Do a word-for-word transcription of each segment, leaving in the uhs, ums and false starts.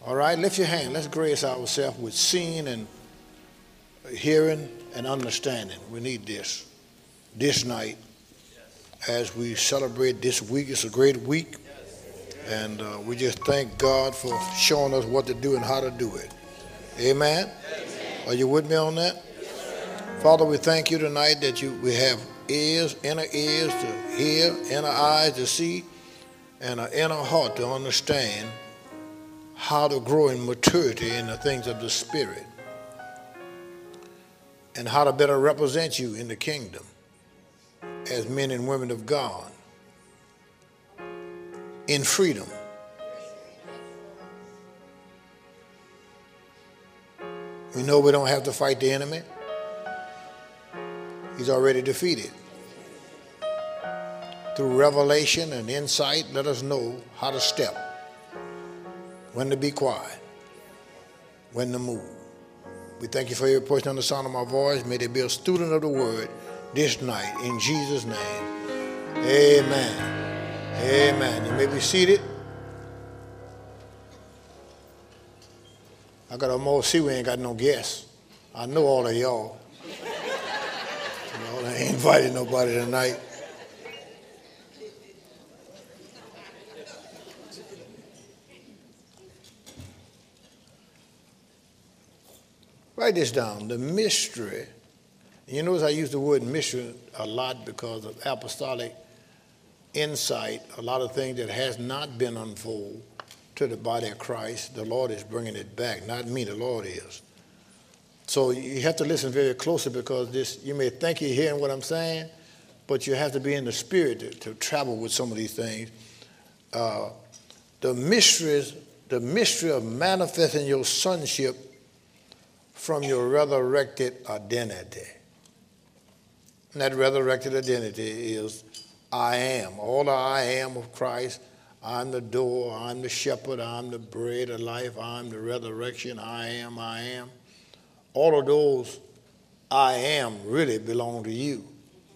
All right, lift your hand. Let's grace ourselves with seeing and hearing and understanding. We need this this night as we celebrate this week. It's a great week, and uh, we just thank God for showing us what to do and how to do it. Amen? Are you with me on that? Father, we thank you tonight that you we have ears, inner ears to hear, inner eyes to see, and an inner heart to understand how to grow in maturity in the things of the Spirit, and how to better represent you in the kingdom as men and women of God in freedom. We know we don't have to fight the enemy. He's already defeated. Through revelation and insight, let us know how to step, when to be quiet, when to move. We thank you for every person on the sound of my voice. May they be a student of the word this night. In Jesus' name, amen. Amen. You may be seated. I got to almost see we ain't got no guests. I know all of y'all. Y'all ain't invited nobody tonight. Write this down. The mystery. You notice I use the word mystery a lot because of apostolic insight. A lot of things that has not been unfolded to the body of Christ, the Lord is bringing it back. Not me, the Lord is. So you have to listen very closely because this. You may think you're hearing what I'm saying, but you have to be in the spirit to, to travel with some of these things. Uh, the mysteries, the mystery of manifesting your sonship from your resurrected identity. And that resurrected identity is I am. All the I am of Christ. I'm the door, I'm the shepherd, I'm the bread of life, I'm the resurrection, I am, I am. All of those I am really belong to you.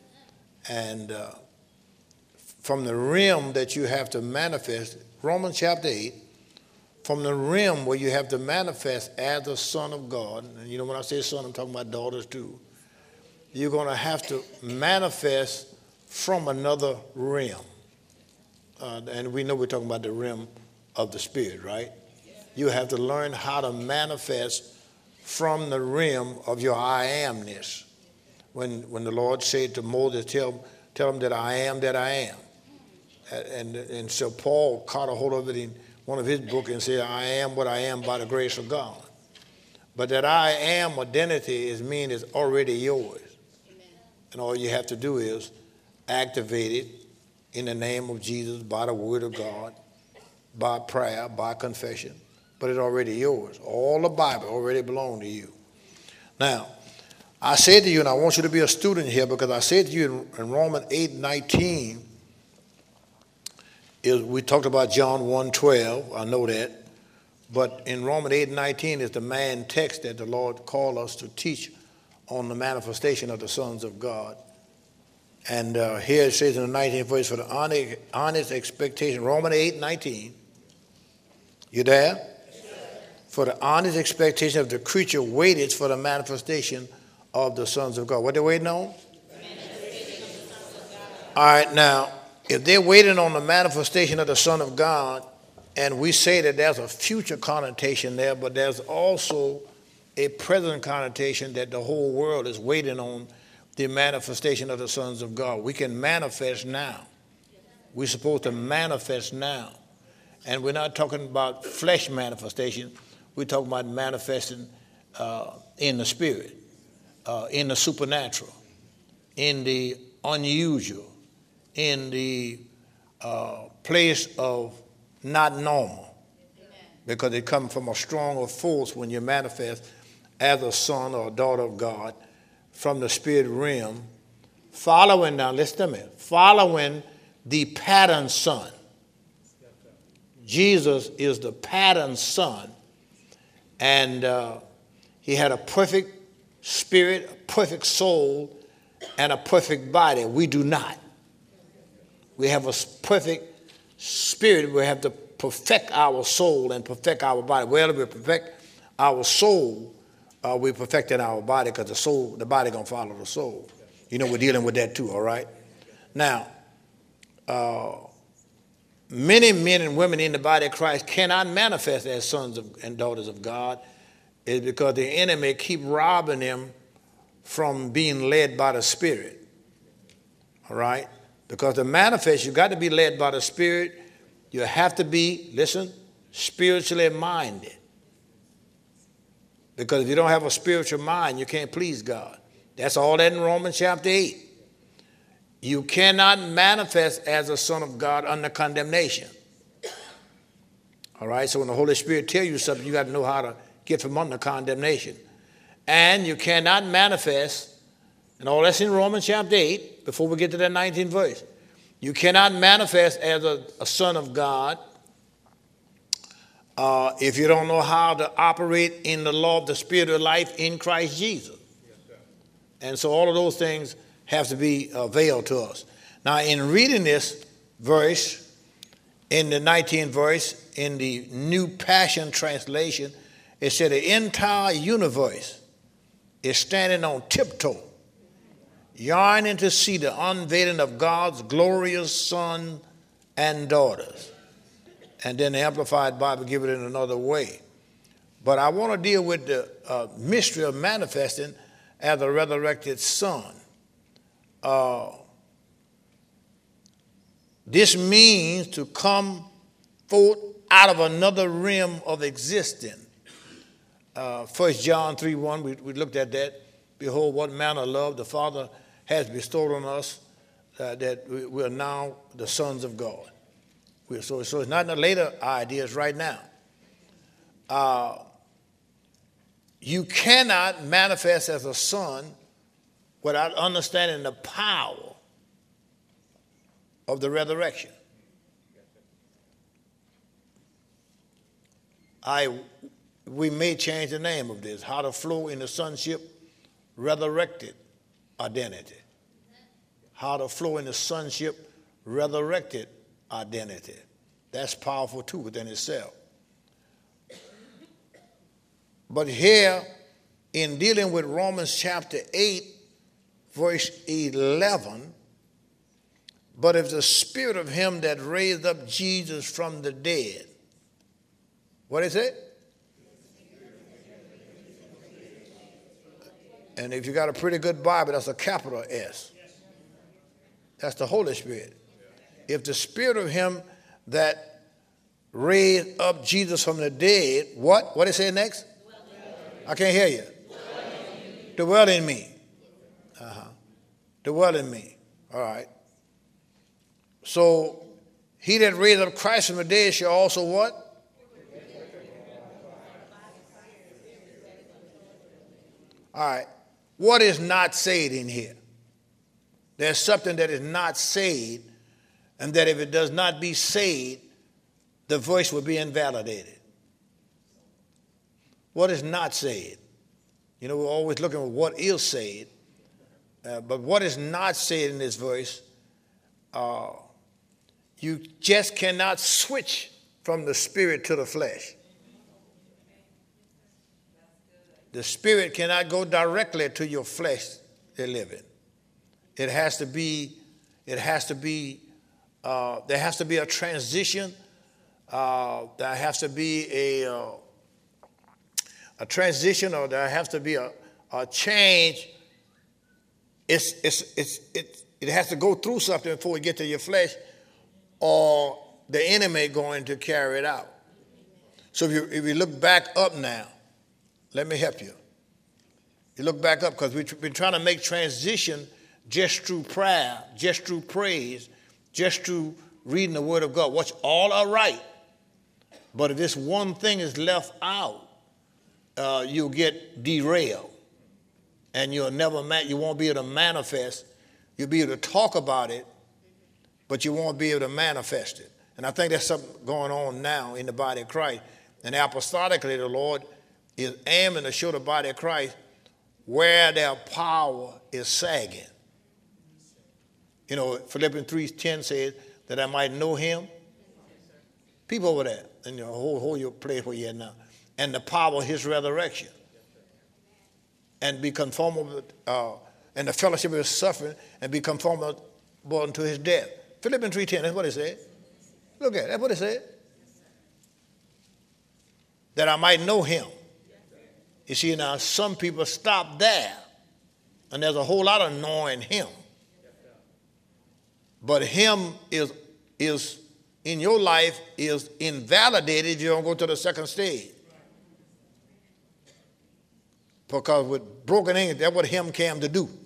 And uh, from the realm that you have to manifest, Romans chapter eight, from the realm where you have to manifest as a son of God, and you know when I say son, I'm talking about daughters too, you're going to have to manifest from another realm. Uh, and we know we're talking about the realm of the Spirit, right? You have to learn how to manifest from the realm of your I amness. When when the Lord said to Moses, tell, tell him that I am that I am. And, and so Paul caught a hold of it in one of his books and said, I am what I am by the grace of God. But that I am identity is mean is already yours. Amen. And all you have to do is activate it in the name of Jesus, by the word of God, by prayer, by confession. But it's already yours. All the Bible already belongs to you. Now, I said to you, and I want you to be a student here, because I said to you in, in Romans eight nineteen, is we talked about John one twelve, I know that. But in Romans eight nineteen is the main text that the Lord called us to teach on the manifestation of the sons of God. And uh, here it says in the nineteenth verse, for the honest, honest expectation, Romans eight nineteen. You there? Yes, for the honest expectation of the creature waited for the manifestation of the sons of God. What they waiting on? All right, now, if they're waiting on the manifestation of the Son of God, and we say that there's a future connotation there, but there's also a present connotation that the whole world is waiting on the manifestation of the sons of God. We can manifest now. We're supposed to manifest now. And we're not talking about flesh manifestation. We're talking about manifesting uh, in the spirit, uh, in the supernatural, in the unusual, in the uh, place of not normal. Amen. Because it comes from a stronger force when you manifest as a son or a daughter of God from the spirit realm, following, now listen to me, following the pattern son. Jesus is the pattern son, and uh, he had a perfect spirit, a perfect soul, and a perfect body. We do not. We have a perfect spirit. We have the perfect our soul and perfect our body. Well, if we perfect our soul, uh, we perfected our body, because the soul, the body gonna follow the soul. You know, we're dealing with that too, all right? Now, uh, many men and women in the body of Christ cannot manifest as sons of, and daughters of God, is because the enemy keep robbing them from being led by the Spirit, all right? Because to manifest, you got to be led by the Spirit. You have to be, listen, spiritually minded. Because if you don't have a spiritual mind, you can't please God. That's all that in Romans chapter eight. You cannot manifest as a son of God under condemnation. All right, so when the Holy Spirit tells you something, you got to know how to get from under condemnation. And you cannot manifest, and all that's in Romans chapter eight, before we get to that nineteenth verse. You cannot manifest as a, a son of God uh, if you don't know how to operate in the law of the Spirit of life in Christ Jesus. And so all of those things have to be availed to us. Now, in reading this verse, in the nineteenth verse, in the New Passion Translation, it said the entire universe is standing on tiptoe, yearning to see the unveiling of God's glorious sons and daughters. And then the Amplified Bible give it in another way. But I want to deal with the uh, mystery of manifesting as a resurrected son. Uh, this means to come forth out of another realm of existence. Uh, First John three one, we, we looked at that. Behold, what manner of love the Father has bestowed on us, uh, that we, we are now the sons of God. We're, so, so it's not in the later ideas right now. Uh, you cannot manifest as a son without understanding the power of the resurrection. I, we may change the name of this, how to flow in the sonship resurrected identity. How to flow in the sonship resurrected identity. That's powerful too within itself. But here, in dealing with Romans chapter eight, verse eleven, but if the spirit of him that raised up Jesus from the dead, what is it? And if you got a pretty good Bible, that's a capital S. That's the Holy Spirit. If the spirit of him that raised up Jesus from the dead, what? What did it say next? I can't hear you. Dwell in me. Uh-huh. Dwell in me. All right. So he that raised up Christ from the dead shall also what? All right. What is not said in here? There's something that is not said, and that if it does not be said, the voice will be invalidated. What is not said? You know, we're always looking at what is said, uh, but what is not said in this verse, uh, you just cannot switch from the spirit to the flesh. The spirit cannot go directly to your flesh to live in. It has to be, it has to be, uh, there has to be a transition. Uh, there has to be a, uh, a transition, or there has to be a, a change. It's, it's, it's, it, it has to go through something before we get to your flesh, or the enemy going to carry it out. So if you, if you look back up now, let me help you. You look back up, because we've been trying to make transition just through prayer, just through praise, just through reading the Word of God, which all are right. But if this one thing is left out, uh, you'll get derailed, and you'll never ma- you won't be able to manifest. You'll be able to talk about it, but you won't be able to manifest it. And I think there's something going on now in the body of Christ. And apostolically, the Lord is aiming to show the body of Christ where their power is sagging. You know, Philippians three ten says that I might know him People over there, and you know, hold, hold your place where you're at now. And the power of his resurrection. And be conformable, uh, and the fellowship of his suffering, and be conformable unto his death. Philippians three ten, that's what it said. Look at it, that's what it said. That I might know him. You see, now some people stop there, and there's a whole lot of knowing him. But him is, is in your life is invalidated if you don't go to the second stage. Because with broken English, that's what him came to do.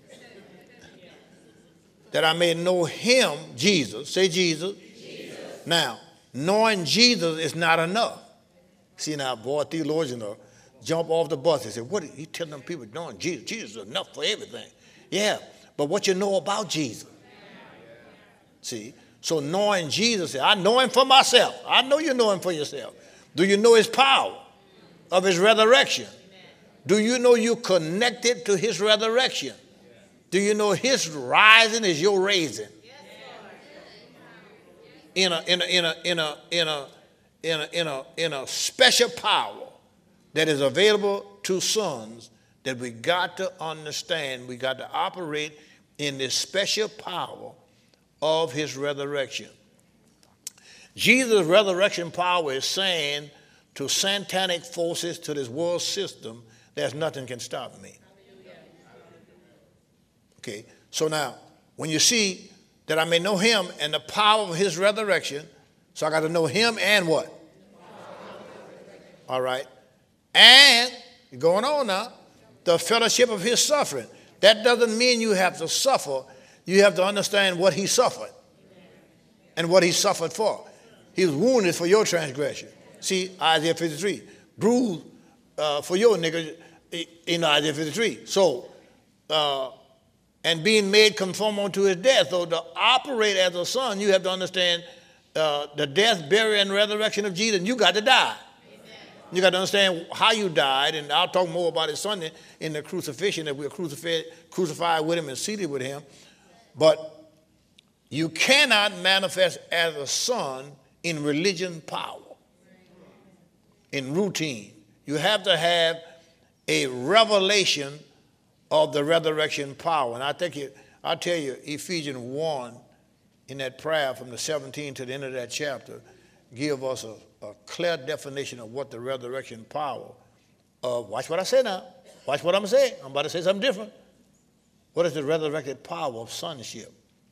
That I may know him, Jesus. Say Jesus. Jesus. Now, knowing Jesus is not enough. See now, boy, theologians will jump off the bus and say, what are you telling them people knowing Jesus? Jesus is enough for everything. Yeah, but what you know about Jesus. See, so knowing Jesus, I know him for myself. I know you know him for yourself. Do you know his power of his resurrection? Do you know you connected to his resurrection? Do you know his rising is your raising? In a in a in a in a in a in a in a in a special power that is available to sons that we got to understand. We got to operate in this special power of his resurrection. Jesus' resurrection power is saying to satanic forces, to this world system, there's nothing can stop me. Okay, so now, when you see that I may know him and the power of his resurrection, so I got to know him and what? All right. And, going on now, the fellowship of his suffering. That doesn't mean you have to suffer. You have to understand what he suffered and what he suffered for. He was wounded for your transgression. See, Isaiah fifty-three. Bruised uh, for your nigga in Isaiah fifty-three. So, uh, and being made conform unto his death. So to operate as a son, you have to understand uh, the death, burial, and resurrection of Jesus. And you got to die. Amen. You got to understand how you died. And I'll talk more about it Sunday in the crucifixion, that we were crucified, crucified with him and seated with him. But you cannot manifest as a son in religion power, in routine. You have to have a revelation of the resurrection power. And I think it, I'll tell you, Ephesians one, in that prayer from the seventeenth to the end of that chapter, give us a, a clear definition of what the resurrection power of, watch what I say now, watch what I'm saying. I'm about to say something different. What is the resurrected power of sonship?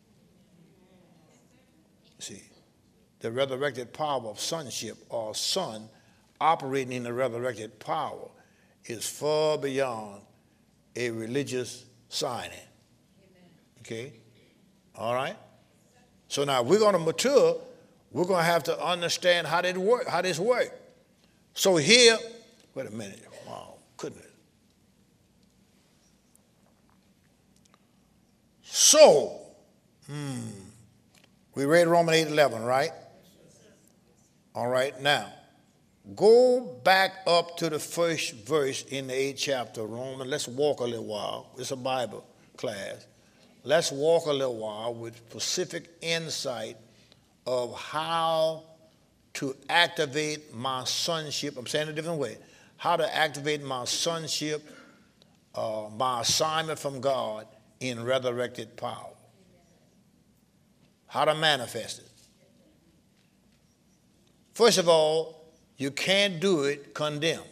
See, the resurrected power of sonship, or son operating in the resurrected power, is far beyond a religious signing. Okay? All right? So now we're going to mature. We're going to have to understand how this work, how this work. So here, wait a minute. Wow, couldn't it? So, hmm, we read Romans eight eleven, right? All right, now, go back up to the first verse in the eighth chapter of Romans. Let's walk a little while. It's a Bible class. Let's walk a little while with specific insight of how to activate my sonship. I'm saying it a different way. How to activate my sonship, uh, my assignment from God in resurrected power. How to manifest it. First of all, you can't do it condemned.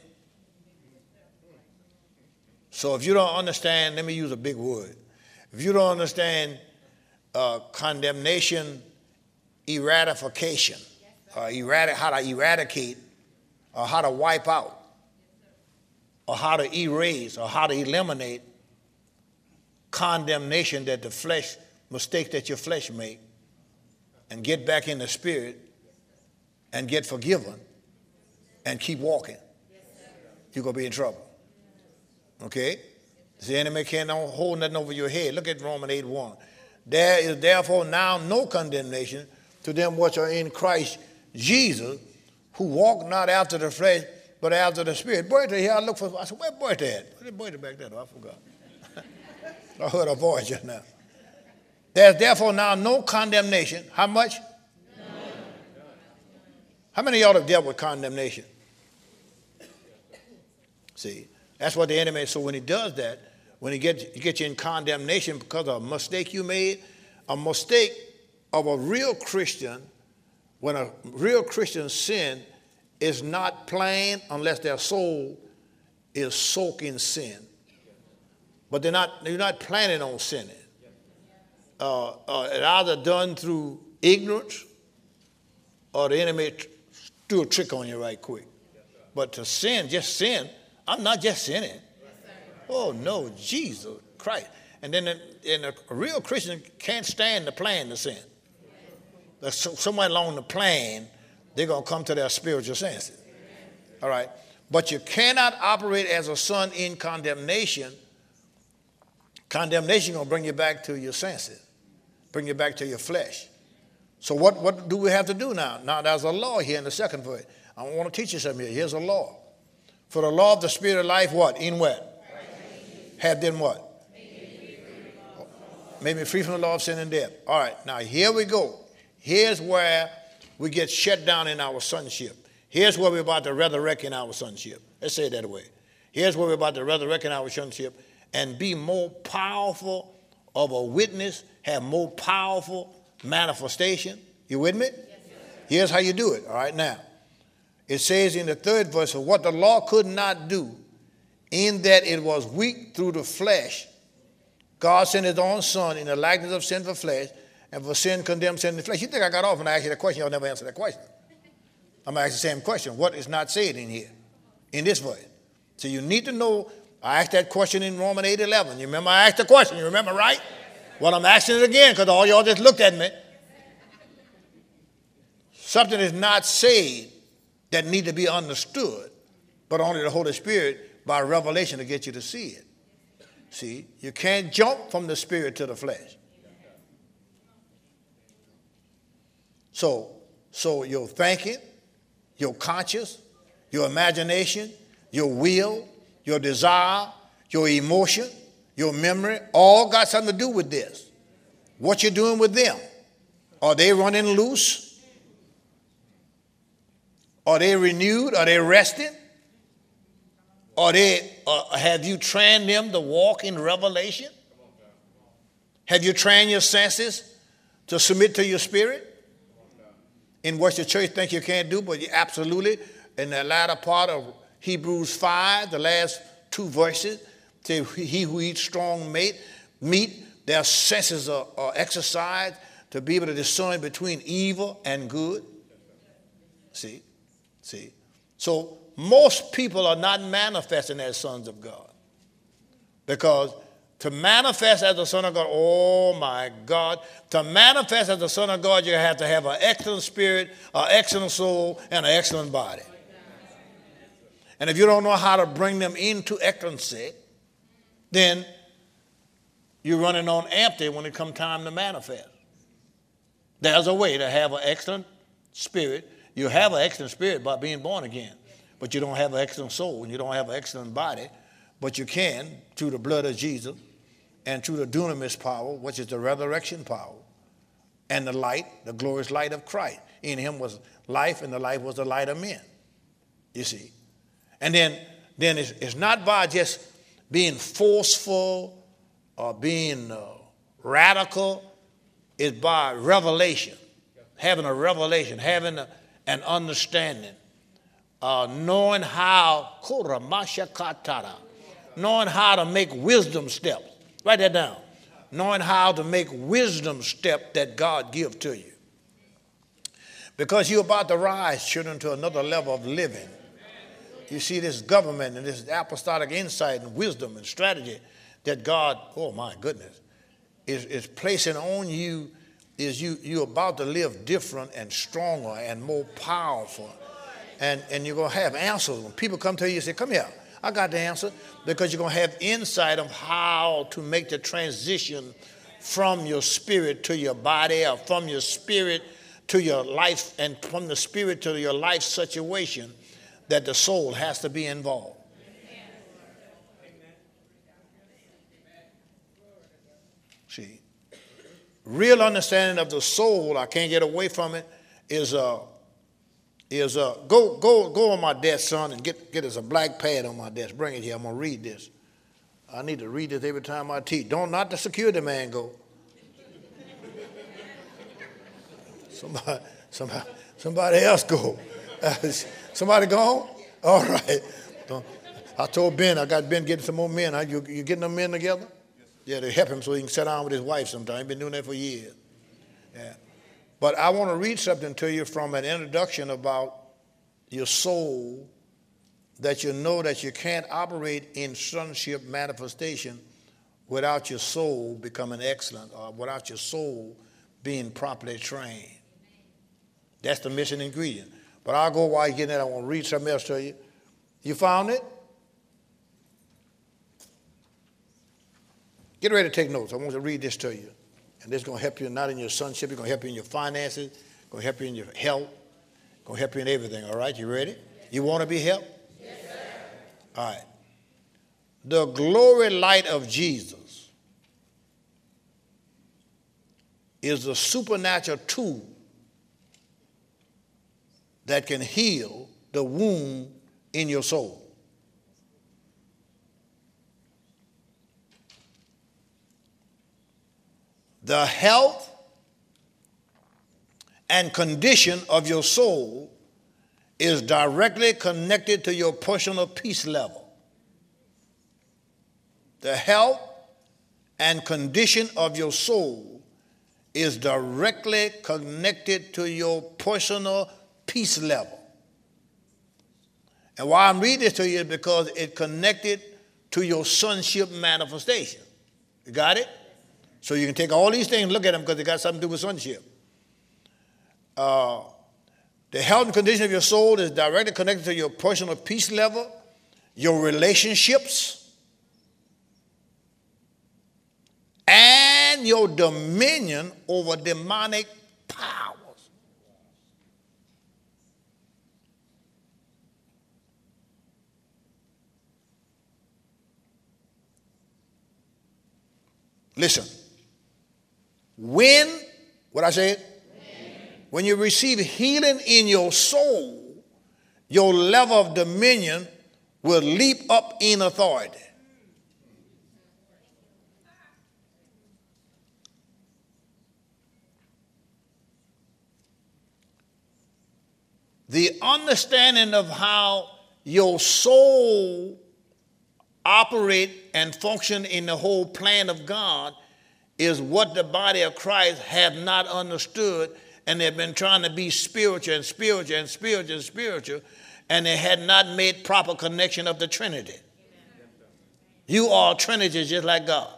So if you don't understand, let me use a big word. If you don't understand uh, condemnation, eradication, uh, eradic, how to eradicate, or how to wipe out, or how to erase, or how to eliminate condemnation that the flesh, mistakes that your flesh make, and get back in the spirit and get forgiven and keep walking, you're going to be in trouble. Okay? The enemy can't hold nothing over your head. Look at Romans eight one. There is therefore now no condemnation to them which are in Christ Jesus, who walk not after the flesh, but after the spirit. Bertha here, I look for, I said, where Bertha at? Where's Bertha back there? Oh, I forgot. I heard her voice just now. There's therefore now no condemnation. How much? None. How many of y'all have dealt with condemnation? See, that's what the enemy is. So when he does that, when he gets, he gets you in condemnation because of a mistake you made, a mistake of a real Christian, when a real Christian sin is not plain unless their soul is soaked in sin. But they're not, they're not planning on sinning. Uh, uh, it's either done through ignorance or the enemy t- do a trick on you right quick. But to sin, just sin, I'm not just sinning. Oh, no, Jesus Christ. And then the, and a real Christian can't stand the plan to sin. There's somewhere along the plan, they're going to come to their spiritual senses. All right? But you cannot operate as a son in condemnation. Condemnation is going to bring you back to your senses, bring you back to your flesh. So what, what do we have to do now? Now, there's a law here in the second verse. I want to teach you something here. Here's a law. For the law of the Spirit of life, what? In what? Have then what? Made me free from the law of sin and death. All right, now here we go. Here's where we get shut down in our sonship. Here's where we're about to resurrect in our sonship. Let's say it that way. Here's where we're about to resurrect in our sonship and be more powerful of a witness, have more powerful manifestation. You with me? Yes, here's how you do it. All right, now. It says in the third verse, of what the law could not do, in that it was weak through the flesh, God sent his own son in the likeness of sinful flesh, and for sin condemned sin in the flesh. You think I got off and I asked you that question? Y'all never answer that question. I'm going to ask the same question. What is not said in here, in this verse? So you need to know, I asked that question in Romans eight eleven. You remember I asked the question. You remember, right? Well, I'm asking it again because all y'all just looked at me. Something is not said that need to be understood, but only the Holy Spirit by revelation to get you to see it. See, you can't jump from the spirit to the flesh. So, so your thinking, your conscience, your imagination, your will, your desire, your emotion, your memory, all got something to do with this. What you're doing with them. Are they running loose? Are they renewed? Are they resting? Are they, uh, have you trained them to walk in revelation? Have you trained your senses to submit to your spirit? In what the church think you can't do, but you absolutely, in the latter part of Hebrews five, the last two verses, say, he who eats strong meat, meat their senses are, are exercised to be able to discern between evil and good. See, see. So most people are not manifesting as sons of God. Because to manifest as a son of God, oh my God, to manifest as a son of God, you have to have an excellent spirit, an excellent soul, and an excellent body. And if you don't know how to bring them into excellency, then you're running on empty when it comes time to manifest. There's a way to have an excellent spirit. You have an excellent spirit by being born again. But you don't have an excellent soul and you don't have an excellent body. But you can through the blood of Jesus and through the dunamis power, which is the resurrection power, and the light, the glorious light of Christ. In him was life, and the life was the light of men. You see. And then, then it's, it's not by just being forceful or being uh, radical. It's by revelation, having a revelation, having a, an understanding. Uh, knowing how, knowing how to make wisdom steps. Write that down. Knowing how to make wisdom steps that God gives to you. Because you're about to rise, children, to another level of living. You see this government and this apostolic insight and wisdom and strategy that God, oh my goodness, is, is placing on you, is you, you're about to live different and stronger and more powerful. And, and you're going to have answers. When people come to you and say, come here, I got the answer. Because you're going to have insight of how to make the transition from your spirit to your body, or from your spirit to your life, and from the spirit to your life situation that the soul has to be involved. See, real understanding of the soul, I can't get away from it, is uh, is uh, go go go on my desk, son, and get get us a black pad on my desk. Bring it here. I'm gonna read this. I need to read this every time I teach. Don't not the security man go. Somebody somebody somebody else go. Somebody gone? All right. I told Ben I got Ben getting some more men. You you getting them men together? Yeah, to help him so he can sit down with his wife sometime. He's been doing that for years. Yeah. But I want to read something to you from an introduction about your soul, that you know that you can't operate in sonship manifestation without your soul becoming excellent or without your soul being properly trained. That's the missing ingredient. But I'll go while you're getting that. I want to read something else to you. You found it? Get ready to take notes. I want to read this to you. And this is going to help you not in your sonship. It's going to help you in your finances. It's going to help you in your health. It's going to help you in everything. All right? You ready? You want to be helped? Yes, sir. All right. The glory light of Jesus is the supernatural tool that can heal the wound in your soul. The health and condition of your soul is directly connected to your personal peace level. The health and condition of your soul is directly connected to your personal peace level. And why I'm reading this to you is because it connected to your sonship manifestation. You got it? So you can take all these things and look at them because they got something to do with sonship. Uh, the health and condition of your soul is directly connected to your personal peace level, your relationships, and your dominion over demonic powers. Listen. When, what I said? When you receive healing in your soul, your level of dominion will leap up in authority. The understanding of how your soul operate and function in the whole plan of God is what the body of Christ have not understood, and they've been trying to be spiritual and spiritual and spiritual and spiritual, and they had not made proper connection of the Trinity. You are Trinity just like God.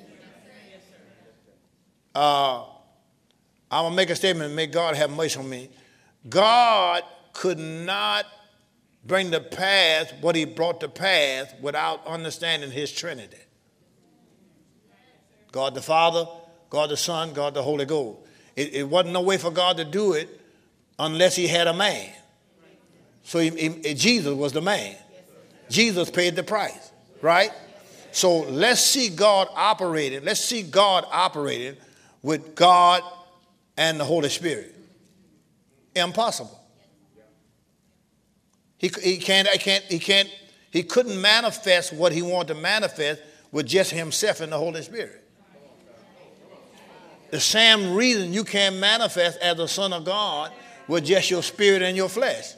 Uh, I'm going to make a statement, may God have mercy on me. God could not bring to pass what he brought to pass without understanding his Trinity. God the Father, God the Son, God the Holy Ghost. It, it wasn't no way for God to do it unless he had a man. So he, he, Jesus was the man. Jesus paid the price, right? So let's see God operating. Let's see God operating with God and the Holy Spirit. Impossible. He, he can't, I can't, he can't, he couldn't manifest what he wanted to manifest with just himself and the Holy Spirit. The same reason you can't manifest as a son of God with just your spirit and your flesh.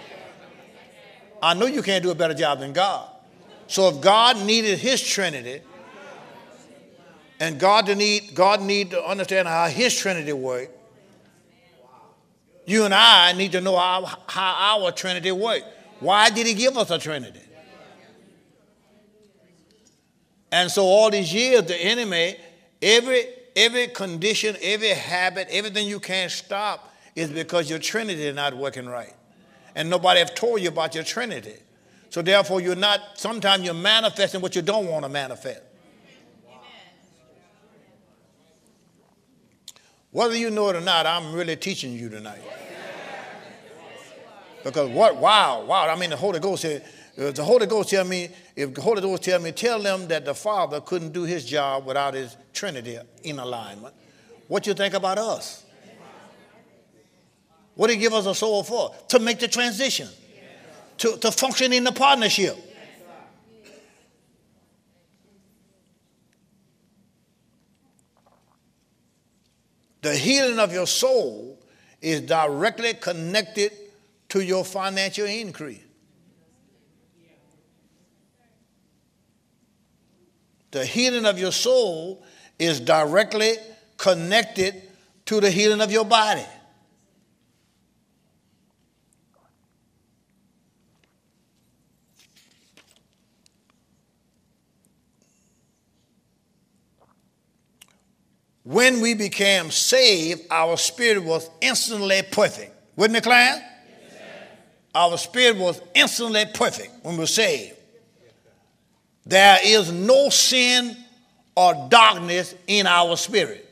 I know you can't do a better job than God. So if God needed his Trinity, and God to need God need to understand how his Trinity works, you and I need to know how, how our Trinity works. Why did he give us a Trinity? And so all these years, the enemy, every every condition, every habit, everything you can't stop is because your Trinity is not working right. And nobody have told you about your Trinity. So therefore, you're not, sometimes you're manifesting what you don't want to manifest. Whether you know it or not, I'm really teaching you tonight. Because what, wow, wow, I mean, the Holy Ghost said, if the Holy Ghost tell me, if the Holy Ghost tell me, tell them that the Father couldn't do his job without his Trinity in alignment. What you think about us? What What did he give us a soul for? To make the transition, to, to function in the partnership. The healing of your soul is directly connected to your financial increase. The healing of your soul is directly connected to the healing of your body. When we became saved, our spirit was instantly perfect. Wouldn't it, class? Yes, our spirit was instantly perfect when we were saved. There is no sin or darkness in our spirit.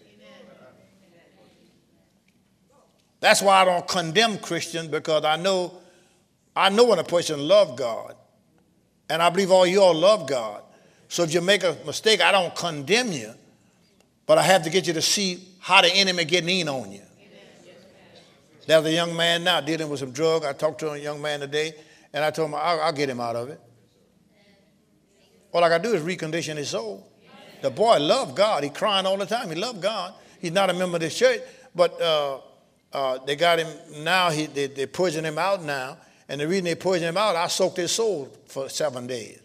That's why I don't condemn Christians, because I know, I know when a person loves God, and I believe all you all love God. So if you make a mistake, I don't condemn you. But I have to get you to see how the enemy getting in on you. There's a young man now dealing with some drug. I talked to a young man today, and I told him I'll, I'll get him out of it. All I got to do is recondition his soul. The boy loved God. He crying all the time. He loved God. He's not a member of this church, but uh, uh, they got him now. He, they, they're pushing him out now, and the reason they're pushing him out, I soaked his soul for seven days.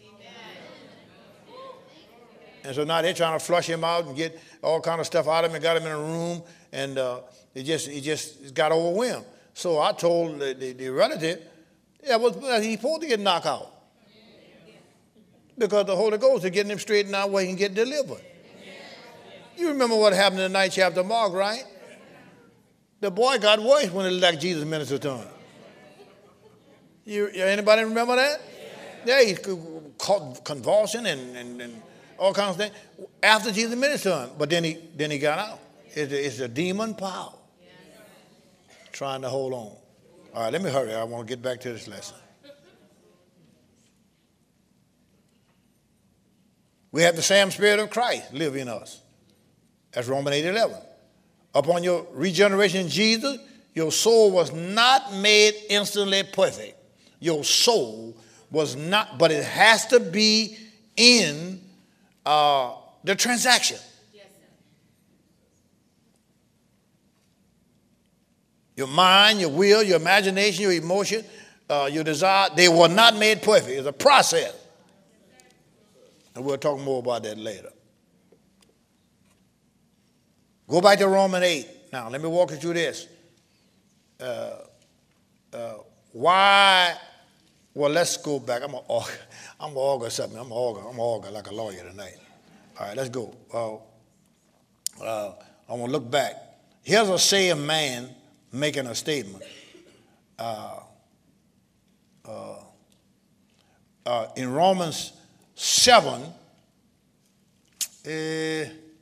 And so now they're trying to flush him out and get all kind of stuff out of him and got him in a room, and uh, it just he just got overwhelmed. So I told the, the, the relative, yeah, well, he's supposed to get knocked out. Because the Holy Ghost is getting him straightened out where he can get delivered. You remember what happened in the ninth chapter of Mark, right? The boy got worse when he let Jesus minister to him. You, anybody remember that? Yeah, he caught convulsion and, and, and all kinds of things after Jesus ministered to him. But then he then he got out. It's a, it's a demon power trying to hold on. All right, let me hurry. I want to get back to this lesson. We have the same spirit of Christ live in us. That's Romans eight eleven. Upon your regeneration in Jesus, your soul was not made instantly perfect. Your soul was not, but it has to be in uh, the transaction. Yes, sir. Your mind, your will, your imagination, your emotion, uh, your desire, they were not made perfect. It's a process. And we'll talk more about that later. Go back to Romans eight. Now, let me walk you through this. Uh, uh, why? Well, let's go back. I'm going to I'm argue something. I'm going to argue like a lawyer tonight. All right, let's go. Uh, uh, I want to look back. Here's a saved man making a statement. Uh, uh, uh, in Romans seven, uh,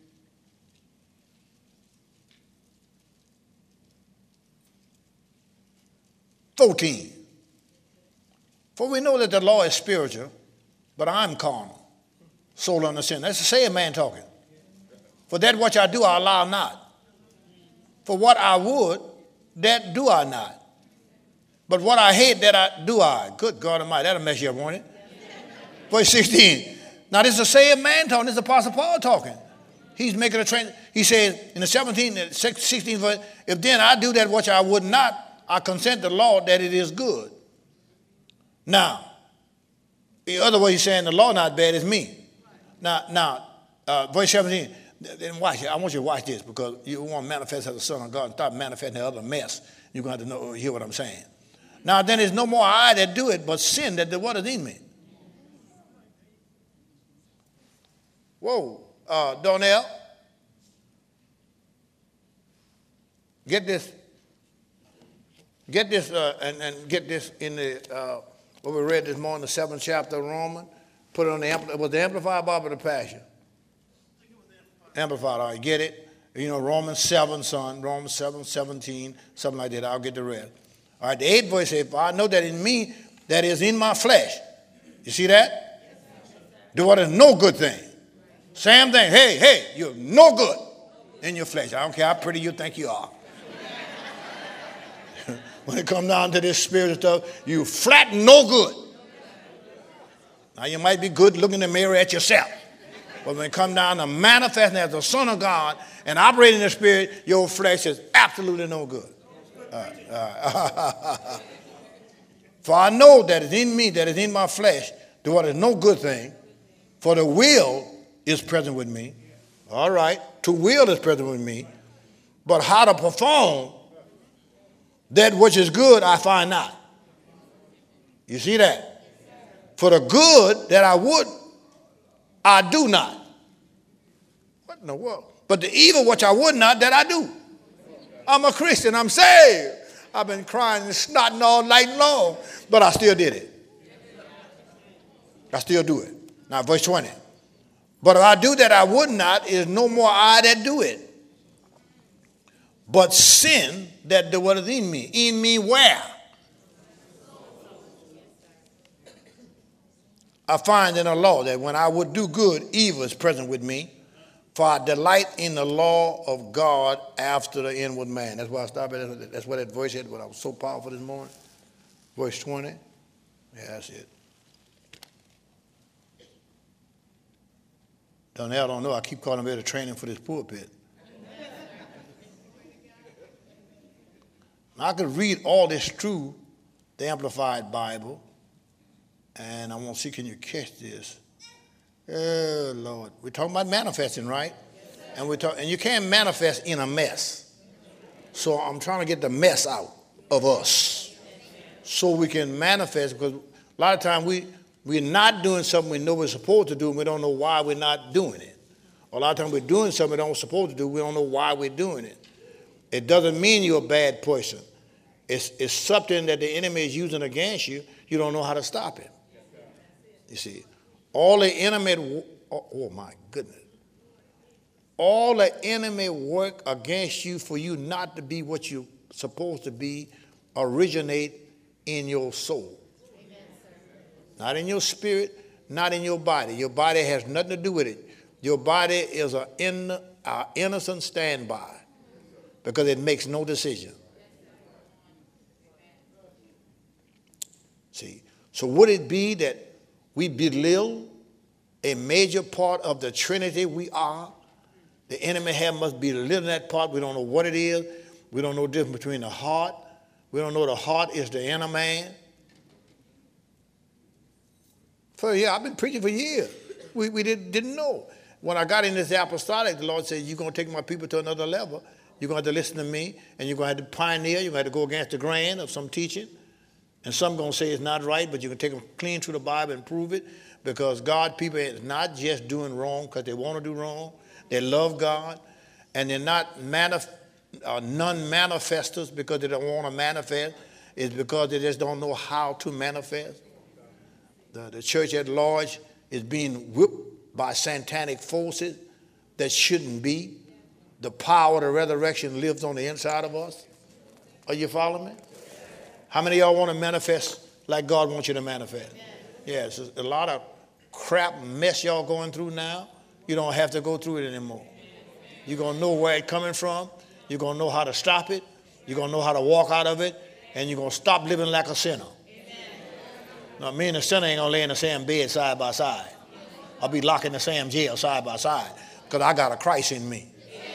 fourteen. For we know that the law is spiritual, but I'm carnal, soul under sin. That's the same man talking. For that which I do, I allow not. For what I would, that do I not. But what I hate, that I do I. Good God Almighty, that'll mess you up, won't it? Verse sixteen. Now this is the same man talking. This is Apostle Paul talking. He's making a train. He says in the seventeenth, sixteenth verse, if then I do that which I would not, I consent to the law that it is good. Now, the other way he's saying the law not bad is me. Now, now, uh, verse seventeen. Then watch it. I want you to watch this because you want to manifest as the Son of God and stop manifesting the other mess. You're going to have to know, hear what I'm saying. Now, then there's no more I that do it, but sin that the what is in me. Whoa, uh, Donnell, get this, get this, uh, and, and get this in the, uh, what we read this morning, the seventh chapter of Romans. Put it on the, Ampl- was the Amplified Bible or the Passion? Amplified, all right, get it? You know, Romans seven, son, Romans seven, seventeen, something like that. I'll get the rest. All right, the eighth verse says, I know that in me, that is in my flesh. You see that? Do what is no good thing. Same thing. Hey, hey, you're no good in your flesh. I don't care how pretty you think you are. When it comes down to this spiritual stuff, you flat and no good. Now, you might be good looking in the mirror at yourself. But when it comes down to manifesting as the Son of God and operating in the Spirit, your flesh is absolutely no good. Uh, uh, For I know that is in me, that is in my flesh, do what is no good thing. For the will is present with me. All right, to will is present with me. But how to perform that which is good, I find not. You see that? For the good that I would, I do not. What in the world? But the evil which I would not, that I do. I'm a Christian. I'm saved. I've been crying and snotting all night long, but I still did it. I still do it. Now, verse twenty. But if I do that I would not, it is no more I that do it, but sin that dwelleth in me. In me where? I find in the law that when I would do good, evil is present with me. For I delight in the law of God after the inward man. That's why I stopped at. That's what that voice said when I was so powerful this morning. Verse twenty. Yeah, that's it. Donnell don't know. I keep calling him to training for this pulpit. Now, I could read all this through the Amplified Bible, and I want to see, can you catch this? Oh, Lord. We're talking about manifesting, right? Yes, and we talk, and you can't manifest in a mess. So I'm trying to get the mess out of us so we can manifest, because a lot of times we, we're not doing something we know we're supposed to do, and we don't know why we're not doing it. A lot of times we're doing something we don't supposed to do, we don't know why we're doing it. It doesn't mean you're a bad person. It's, it's something that the enemy is using against you. You don't know how to stop it. You see. All the enemy, oh, oh my goodness. All the enemy work against you for you not to be what you're supposed to be originate in your soul. Amen, not in your spirit, not in your body. Your body has nothing to do with it. Your body is an in, a innocent standby because it makes no decision. See, so would it be that we belittle a major part of the Trinity we are? The enemy have must belittle that part. We don't know what it is. We don't know the difference between the heart. We don't know the heart is the inner man. For yeah, I've been preaching for years. We, we did, didn't know. When I got in this apostolic, the Lord said, you're going to take my people to another level. You're going to have to listen to me, and you're going to have to pioneer. You're going to have to go against the grain of some teaching. And some going to say it's not right, but you can take them clean through the Bible and prove it, because God people is not just doing wrong because they want to do wrong. They love God, and they're not manif- uh, non-manifestors because they don't want to manifest. It's because they just don't know how to manifest. The, the church at large is being whipped by satanic forces that shouldn't be. The power of the resurrection lives on the inside of us. Are you following me? How many of y'all want to manifest like God wants you to manifest? Yes, yeah, a lot of crap mess y'all going through now. You don't have to go through it anymore. You're going to know where it's coming from. You're going to know how to stop it. You're going to know how to walk out of it. And you're going to stop living like a sinner. Now, me and the sinner ain't going to lay in the same bed side by side. I'll be locked in the same jail side by side because I got a Christ in me.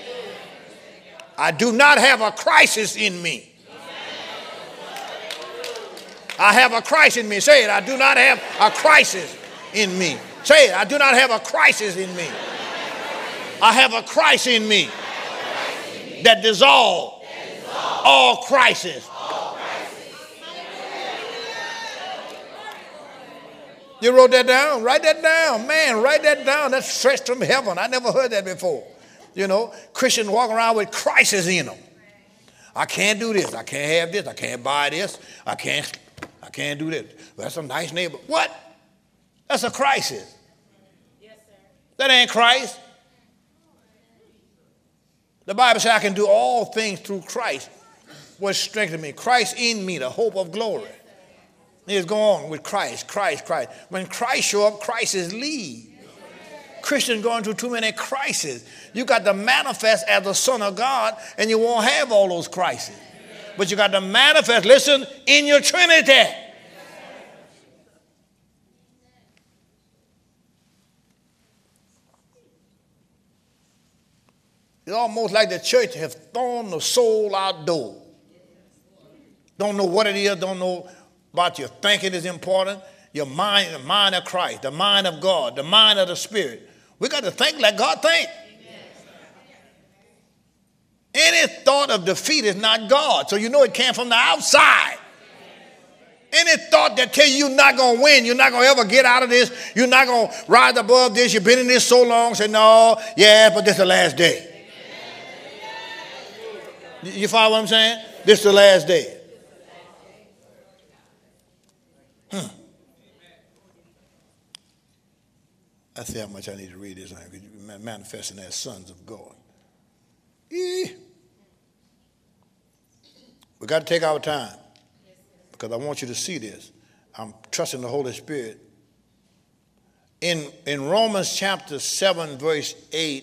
I do not have a crisis in me. I have a Christ in me. Say it. I do not have a crisis in me. Say it. I do not have a crisis in me. I have a Christ in me that dissolves all crisis. You wrote that down? Write that down. Man, write that down. That's straight from heaven. I never heard that before. You know, Christians walk around with crisis in them. I can't do this. I can't have this. I can't buy this. I can't, I can't do this. That's a nice neighbor. What? That's a crisis. Yes, sir. That ain't Christ. The Bible says I can do all things through Christ, which strengthens me. Christ in me, the hope of glory. It's going on with Christ, Christ, Christ. When Christ show up, crisis leave. Christians going through too many crises. You got to manifest as the Son of God, and you won't have all those crises. but you got to manifest, listen, in your Trinity. It's almost like the church has thrown the soul outdoors. Don't know what it is, don't know about your thinking is important. Your mind, the mind of Christ, the mind of God, the mind of the Spirit. We got to think like God thinks. Any thought of defeat is not God, so you know it came from the outside. Any thought that tell you you're not going to win, you're not going to ever get out of this, you're not going to rise above this, you've been in this so long, say, no, yeah, but this is the last day. You follow what I'm saying? This is the last day. Hmm. I see how much I need to read this. Manifesting as sons of God. Eh. We got to take our time because I want you to see this. I'm trusting the Holy Spirit. In, in Romans chapter seven, verse eight,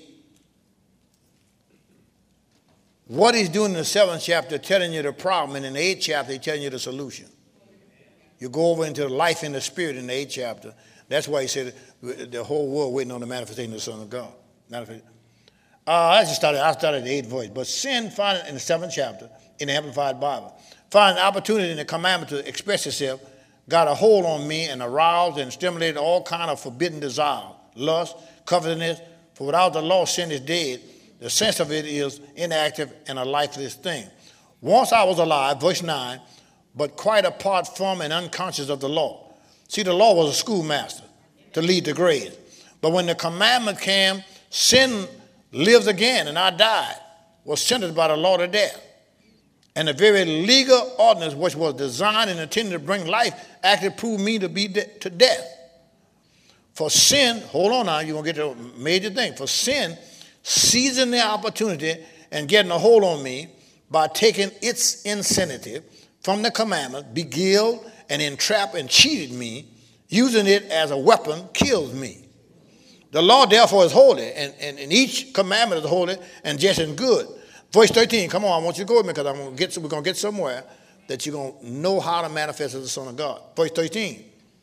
what he's doing in the seventh chapter, telling you the problem, and in the eighth chapter, he's telling you the solution. You go over into life in the Spirit in the eighth chapter. That's why he said the whole world waiting on the manifestation of the Son of God. Uh, I just started, I started the eighth verse. But sin, found in the seventh chapter, in the Amplified Bible, found an opportunity in the commandment to express itself, got a hold on me and aroused and stimulated all kind of forbidden desire, lust, covetousness. For without the law, sin is dead. The sense of it is inactive and a lifeless thing. Once I was alive, verse nine, but quite apart from and unconscious of the law. See, the law was a schoolmaster to lead the grade. But when the commandment came, sin lives again, and I died, was sentenced by the law to death. And the very legal ordinance which was designed and intended to bring life actually proved me to be de- to death. For sin, hold on now, you're going to get to a major thing. For sin, seizing the opportunity and getting a hold on me by taking its incentive from the commandment, beguiled and entrapped and cheated me, using it as a weapon, kills me. The law, therefore, is holy, and, and, and each commandment is holy and just and good. Verse thirteen, come on, I want you to go with me because I'm gonna get, we're going to get somewhere that you're going to know how to manifest as the Son of God. Verse thirteen.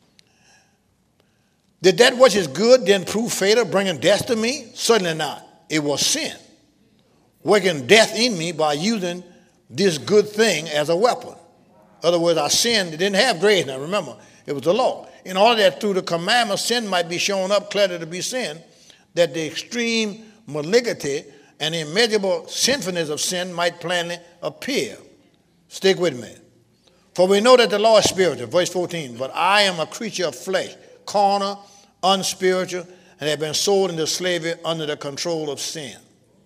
Did that which is good then prove fatal, bringing death to me? Certainly not. It was sin, working death in me by using this good thing as a weapon. In other words, I sinned, it didn't have grace. Now remember, it was the law. In order that through the commandment, sin might be shown up clearly to be sin, that the extreme malignity and the immeasurable sinfulness of sin might plainly appear. Stick with me. For we know that the law is spiritual, verse fourteen, but I am a creature of flesh, carnal, unspiritual, and have been sold into slavery under the control of sin.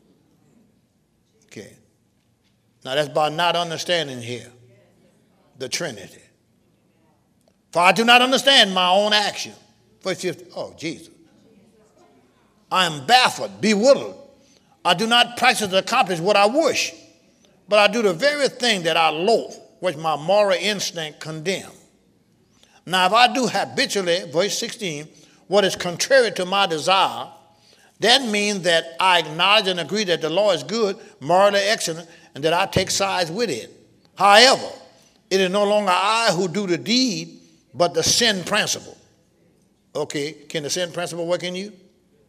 Okay. Now that's by not understanding here the Trinity. For I do not understand my own action. Verse fifty, oh, Jesus. I am baffled, bewildered. I do not practice to accomplish what I wish, but I do the very thing that I loathe, which my moral instinct condemns. Now, if I do habitually, verse sixteen, what is contrary to my desire, that means that I acknowledge and agree that the law is good, morally excellent, and that I take sides with it. However, it is no longer I who do the deed, but the sin principle. Okay, can the sin principle work in you?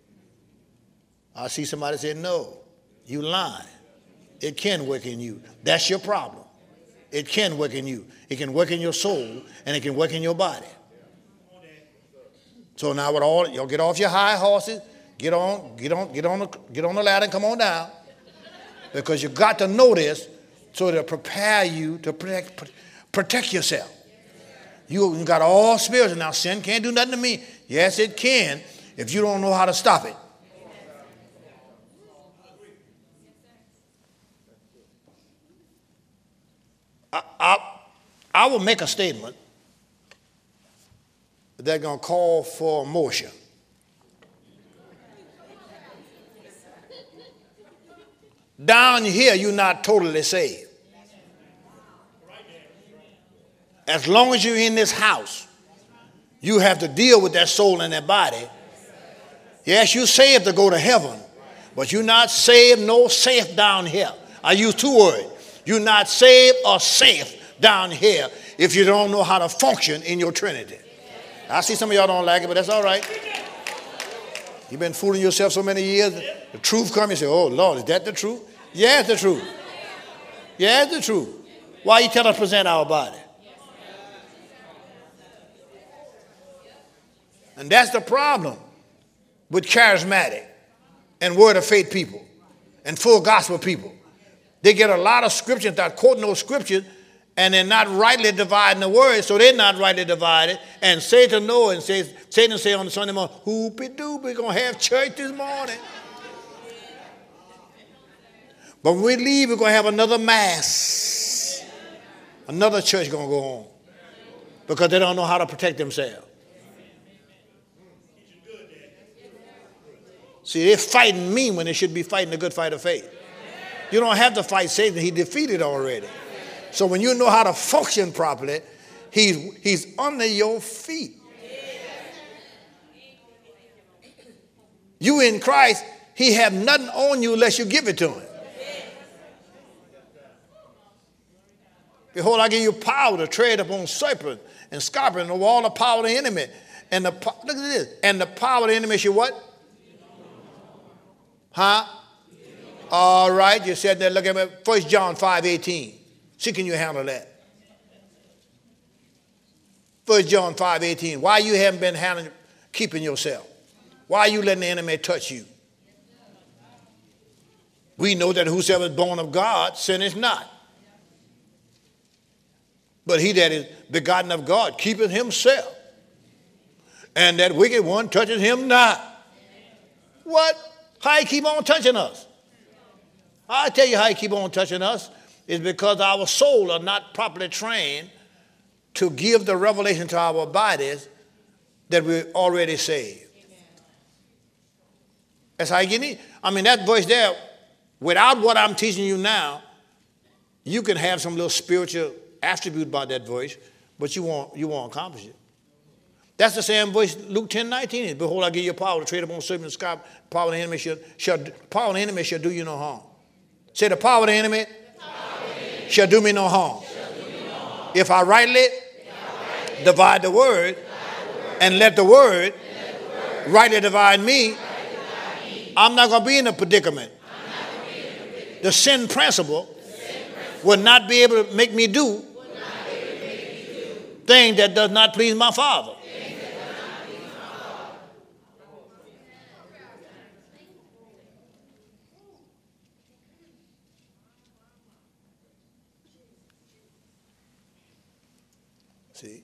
I see somebody say, no, you lying. It can work in you. That's your problem. It can work in you. It can work in your soul, and it can work in your body. So now with all, y'all get off your high horses, get on, get on, get on, the, get on the ladder and come on down. Because you got to know this so to prepare you to protect, protect yourself. You got all spirits. Now sin can't do nothing to me. Yes, it can if you don't know how to stop it. I, I, I will make a statement that's going to call for motion. Down here, you're not totally saved. As long as you're in this house, you have to deal with that soul and that body. Yes, you're saved to go to heaven, but you're not saved, no safe down here. I use two words. You're not saved or safe down here if you don't know how to function in your Trinity. I see some of y'all don't like it, but that's all right. You've been fooling yourself so many years. The truth comes, you say, oh, Lord, is that the truth? Yeah, it's the truth. Yeah, it's the truth. Why you tell us to present our body? And that's the problem with charismatic and word of faith people and full gospel people. They get a lot of scriptures, start quoting those scriptures, and they're not rightly dividing the word, so they're not rightly divided. And Satan knows, and says, Satan say on the Sunday morning, hoopy-doop, we're going to have church this morning. But when we leave, we're going to have another mass. Another church going to go on. Because they don't know how to protect themselves. See, they're fighting me when they should be fighting the good fight of faith. You don't have to fight Satan. He defeated already. So when you know how to function properly, he's, he's under your feet. You in Christ, he have nothing on you unless you give it to him. Behold, I give you power to tread upon serpents and scorpions and all the power of the enemy. And the look at this. And the power of the enemy should what? Huh? All right, you said that. Look at me. First John five eighteen. See, can you handle that? First John five eighteen. Why you haven't been handling, keeping yourself? Why are you letting the enemy touch you? We know that whosoever is born of God sinneth not. But he that is begotten of God keepeth himself. And that wicked one touches him not. What? How he keep on touching us? I tell you how he keep on touching us. Is because our soul are not properly trained to give the revelation to our bodies that we're already saved. That's how you get it. I mean, that voice there, without what I'm teaching you now, you can have some little spiritual attribute about that voice, but you won't, you won't accomplish it. That's the same voice Luke ten nineteen is. Behold, I give you power to tread upon serpents and scorpions. Power of the enemy shall, shall, power of the enemy shall do you no harm. Say the power of the enemy shall do me no harm. If I rightly divide the word and let the word rightly divide me, I'm not going to be in a predicament. The sin principle will not be able to make me do things that does not please my Father. See?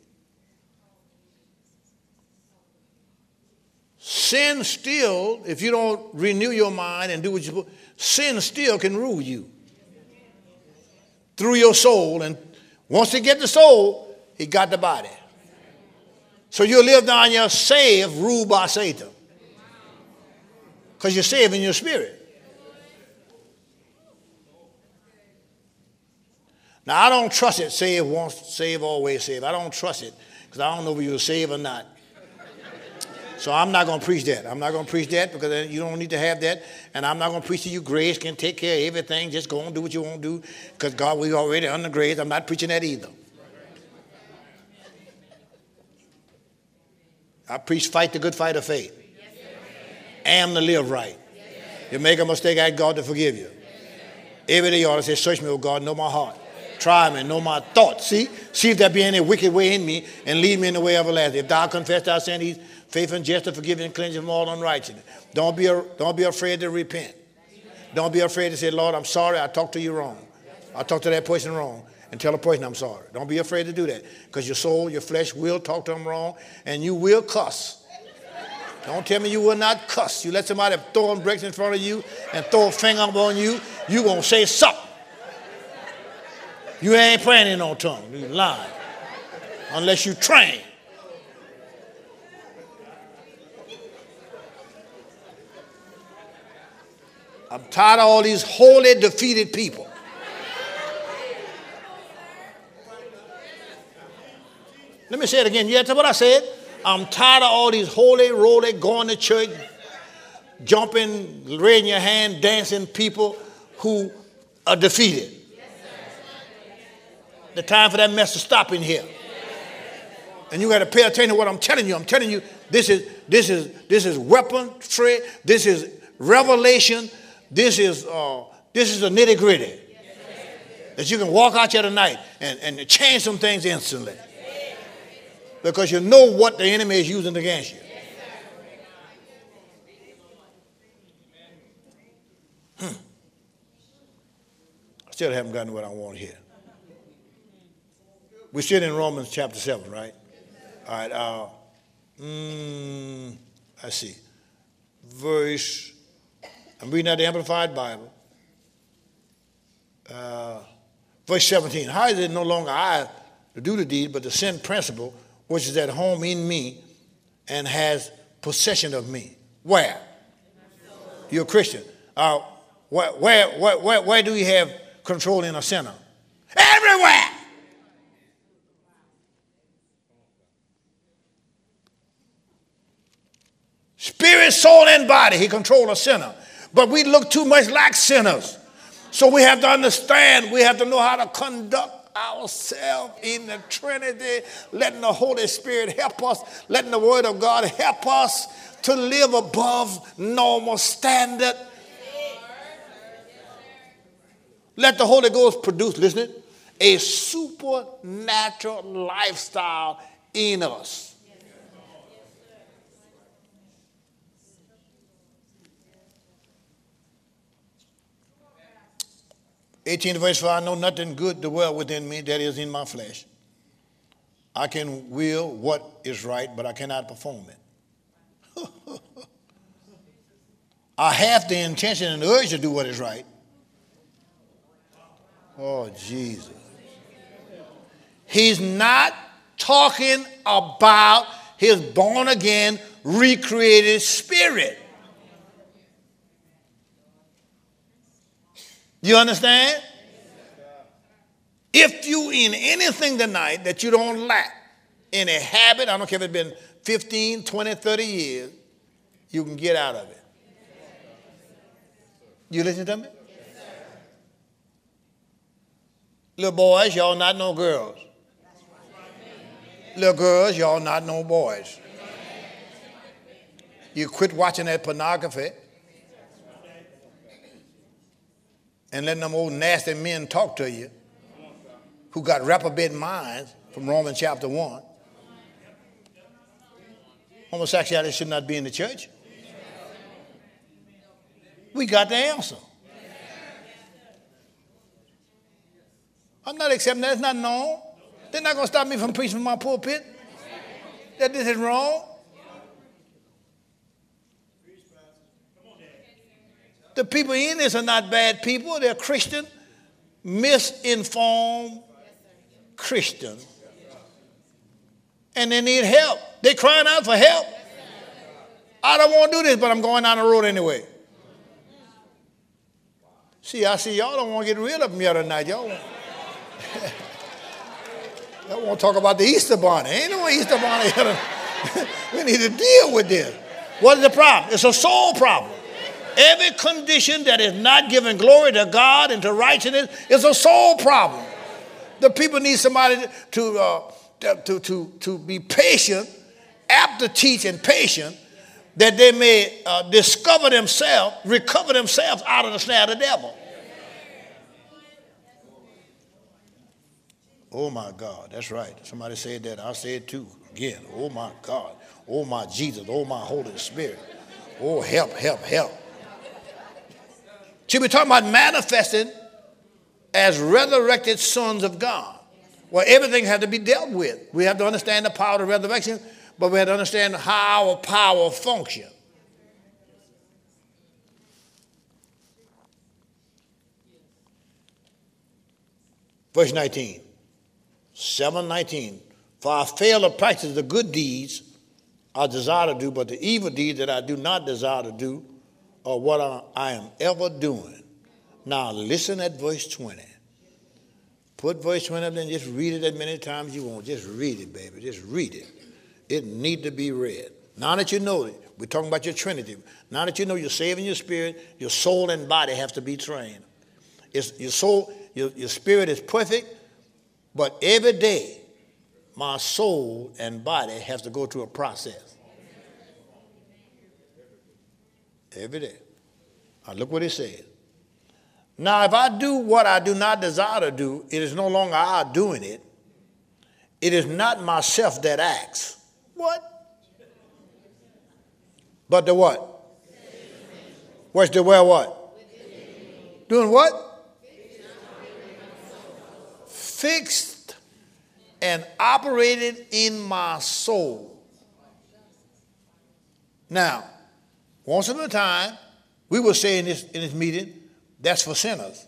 Sin still, if you don't renew your mind and do what you're supposed, sin still can rule you through your soul. And once he get the soul, he got the body. So you'll live down your saved, ruled by Satan. Because you're saved in your spirit. Now, I don't trust it, save once, save always, save. I don't trust it because I don't know if you're saved or not. So I'm not going to preach that. I'm not going to preach that because you don't need to have that. And I'm not going to preach to you grace can take care of everything. Just go and do what you want to do because God, we already under grace. I'm not preaching that either. I preach fight the good fight of faith. Am to live right. You make a mistake, ask God to forgive you. Every day you ought to say, search me, O God, know my heart. Try me, know my thoughts. See? See if there be any wicked way in me and lead me in the way everlasting. If thou confess thy sin, he's faithful and just to forgive and cleanse you from all unrighteousness. Don't be, a, don't be afraid to repent. Don't be afraid to say, Lord, I'm sorry, I talked to you wrong. I talked to that person wrong. And tell a person I'm sorry. Don't be afraid to do that. Because your soul, your flesh will talk to them wrong. And you will cuss. Don't tell me you will not cuss. You let somebody throw on bricks in front of you and throw a finger up on you, you going to say something. You ain't praying in no tongue. You lying. Unless you train. I'm tired of all these holy defeated people. Let me say it again. You hear what I said? I'm tired of all these holy, roly, going to church, jumping, raising your hand, dancing people who are defeated. The time for that mess to stop in here. And you got to pay attention to what I'm telling you. I'm telling you, this is this is this is weaponry. This is revelation. This is uh, this is a nitty gritty. That you can walk out here tonight and, and change some things instantly. Because you know what the enemy is using against you. Hmm. I still haven't gotten what I want here. We're still in Romans chapter seven, right? All right. Uh, mm, I see. Verse, I'm reading out the Amplified Bible. Uh, verse seventeen. How is it no longer I to do the deed, but the sin principle, which is at home in me and has possession of me? Where? You're a Christian. Uh, where, where, where, where, where do you have control in a sinner? Everywhere. Spirit, soul, and body. He controls a sinner. But we look too much like sinners. So we have to understand, we have to know how to conduct ourselves in the Trinity, letting the Holy Spirit help us, letting the Word of God help us to live above normal standard. Let the Holy Ghost produce, listen, a supernatural lifestyle in us. eighteen verse four, I know nothing good to dwell within me that is in my flesh. I can will what is right, but I cannot perform it. I have the intention and the urge to do what is right. Oh, Jesus. He's not talking about his born-again, recreated spirit. You understand? If you in anything tonight that you don't lack, in a habit, I don't care if it's been fifteen, twenty, thirty years, you can get out of it. You listen to me? Little boys, y'all not no girls. Little girls, y'all not no boys. You quit watching that pornography and letting them old nasty men talk to you who got reprobate minds from Romans chapter one. Homosexuality should not be in the church. We got the answer. I'm not accepting that. It's not known. They're not going to stop me from preaching from my pulpit that this is wrong. The people in this are not bad people. They're Christian, misinformed Christians. And they need help. They're crying out for help. I don't want to do this, but I'm going down the road anyway. See, I see y'all don't want to get rid of them here tonight. Y'all want, y'all want to talk about the Easter Bunny. Ain't no Easter Bunny here. We need to deal with this. What is the problem? It's a soul problem. Every condition that is not giving glory to God and to righteousness is a soul problem. The people need somebody to, uh, to, to, to be patient, apt to teach and patient, that they may uh, discover themselves, recover themselves out of the snare of the devil. Oh, my God, that's right. Somebody said that. I'll say it too. Again, oh, my God. Oh, my Jesus. Oh, my Holy Spirit. Oh, help, help, help. See, we're talking about manifesting as resurrected sons of God. Well, everything has to be dealt with. We have to understand the power of resurrection, but we have to understand how our power functions. Verse nineteen. seven nineteen. For I fail to practice the good deeds I desire to do, but the evil deeds that I do not desire to do are what I, I am ever doing. Now listen at verse twenty. Put verse twenty up there and just read it as many times as you want. Just read it, baby. Just read it. It needs to be read. Now that you know it, we're talking about your Trinity. Now that you know you're saved in your spirit, your soul and body have to be trained. It's, your soul, your, your spirit is perfect. But every day, my soul and body has to go through a process. Every day. Now look what it says. Now, if I do what I do not desire to do, it is no longer I doing it. It is not myself that acts. What? But the what? What's the where what? Doing what? Fixed and operated in my soul. Now, once at a time, we will say in this, in this meeting, that's for sinners.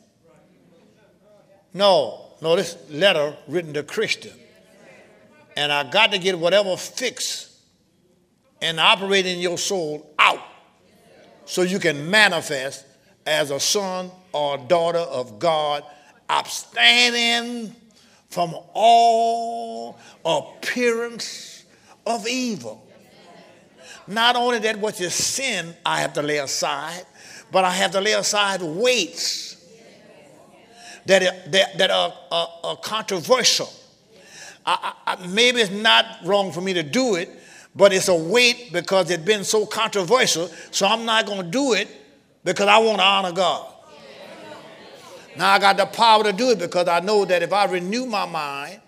No, no, this letter written to Christian. And I got to get whatever fixed and operating in your soul out so you can manifest as a son or a daughter of God, abstaining from all appearance of evil. Not only that, what is sin, I have to lay aside, but I have to lay aside weights that are, that, that are, are, are controversial. I, I, maybe it's not wrong for me to do it, but it's a weight because it's been so controversial, so I'm not going to do it because I want to honor God. Now I got the power to do it because I know that if I renew my mind,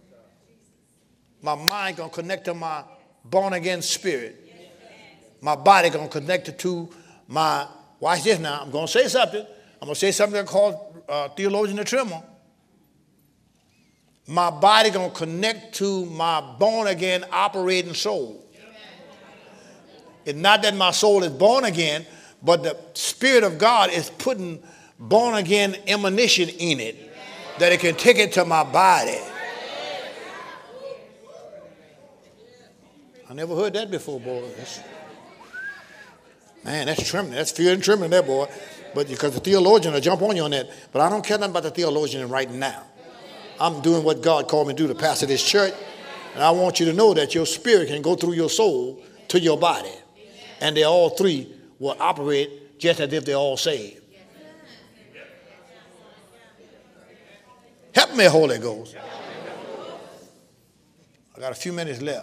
my mind going to connect to my born-again spirit. My body going to connect it to my, watch this now, I'm going to say something. I'm going to say something called uh, theologian the tremor. My body going to connect to my born-again operating soul. It's not that my soul is born again, but the Spirit of God is putting born-again emanation in it that it can take it to my body. I never heard that before, boy. That's, man, that's trembling. That's fear and trembling there, boy. But because the theologian will jump on you on that. But I don't care nothing about the theologian right now. I'm doing what God called me to do, to pastor this church. And I want you to know that your spirit can go through your soul to your body. And they all three will operate just as if they're all saved. Help me, Holy Ghost. I got a few minutes left.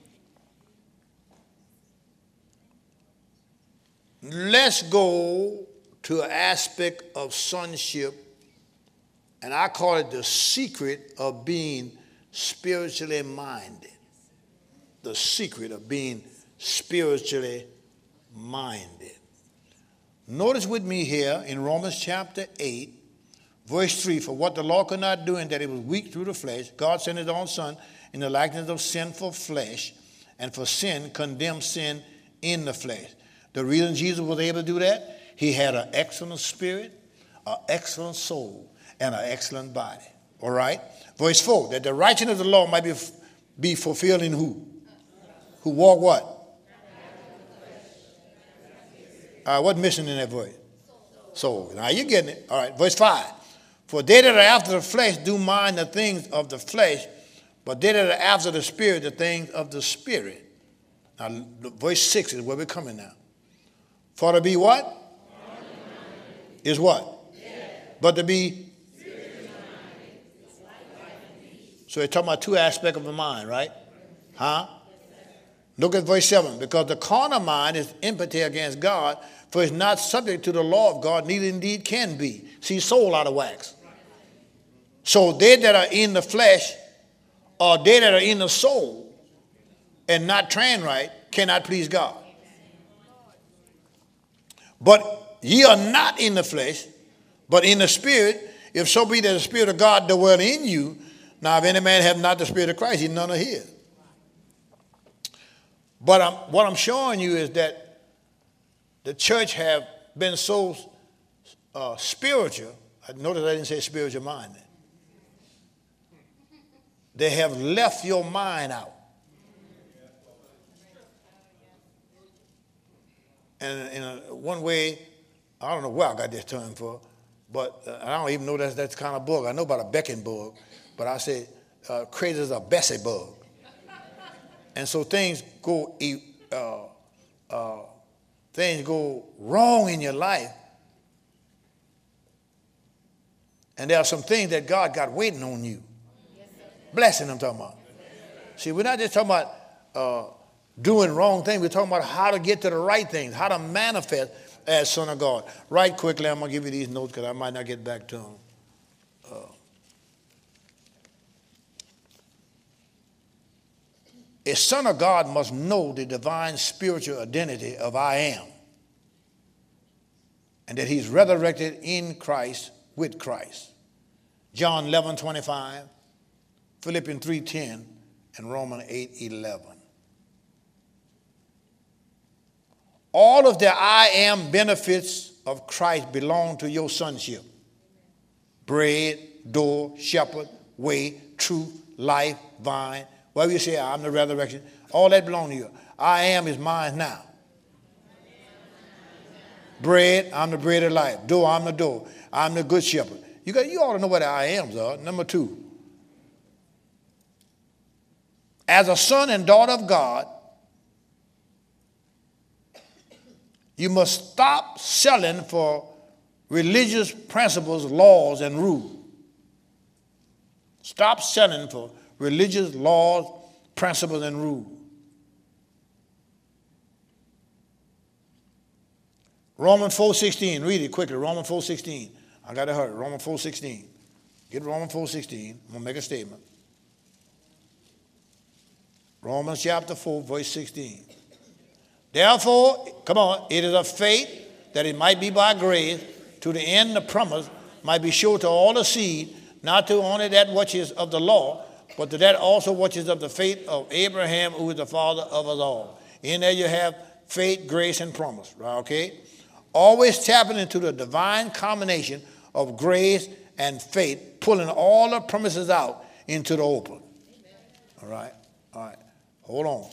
Let's go to an aspect of sonship, and I call it the secret of being spiritually minded. The secret of being spiritually minded. Notice with me here in Romans chapter eight, verse three, for what the law could not do in that it was weak through the flesh, God sent his own son in the likeness of sinful flesh, and for sin condemned sin in the flesh. The reason Jesus was able to do that, he had an excellent spirit, an excellent soul, and an excellent body. All right? Verse four, that the righteousness of the law might be, be fulfilled in who? Who walk what? All right, what's missing in that verse? Soul. Now you're getting it. All right, verse five. For they that are after the flesh do mind the things of the flesh, but they that are after the spirit, the things of the spirit. Now, verse six is where we're coming now. For to be what? Is what? Yeah. But to be? So it's talking about two aspects of the mind, right? Huh? Look at verse seven. Because the carnal mind is enmity against God, for it's not subject to the law of God, neither indeed can be. See, soul out of wax. So they that are in the flesh, or they that are in the soul, and not trained right, cannot please God. But ye are not in the flesh, but in the spirit, if so be that the Spirit of God dwell in you. Now, if any man have not the Spirit of Christ, he's none of his. But I'm, what I'm showing you is that the church have been so uh, spiritual. Notice I didn't say spiritual minded. They have left your mind out. And in a, one way, I don't know where I got this term for, but uh, I don't even know that's that's kind of bug. I know about a Becking bug, but I say uh, crazy as a Bessie bug. And so things go uh, uh, things go wrong in your life, and there are some things that God got waiting on you. Yes, Blessing I'm talking about. See, we're not just talking about uh, doing wrong things. We're talking about how to get to the right things, how to manifest as son of God. Right quickly, I'm going to give you these notes because I might not get back to them. Uh, a son of God must know the divine spiritual identity of I am, and that he's resurrected in Christ with Christ. John eleven twenty-five, Philippians three ten, and Romans eight eleven. All of the I am benefits of Christ belong to your sonship. Bread, door, shepherd, way, truth, life, vine. Whatever you say, I'm the resurrection. All that belongs to you. I am is mine now. Bread, I'm the bread of life. Door, I'm the door. I'm the good shepherd. You got, you ought to know what the I ams are. Number two, as a son and daughter of God, you must stop selling for religious principles, laws, and rules. Stop selling for religious laws, principles, and rules. Romans four sixteen, read it quickly. Romans four sixteen. I got to hurry. Romans four sixteen. Get Romans four sixteen. I'm going to make a statement. Romans chapter four, verse sixteen. Therefore, come on, it is of faith that it might be by grace, to the end the promise might be sure to all the seed, not to only that which is of the law, but to that also which is of the faith of Abraham, who is the father of us all. In there you have faith, grace, and promise, right? Okay? Always tapping into the divine combination of grace and faith, pulling all the promises out into the open. Amen. All right? All right. Hold on.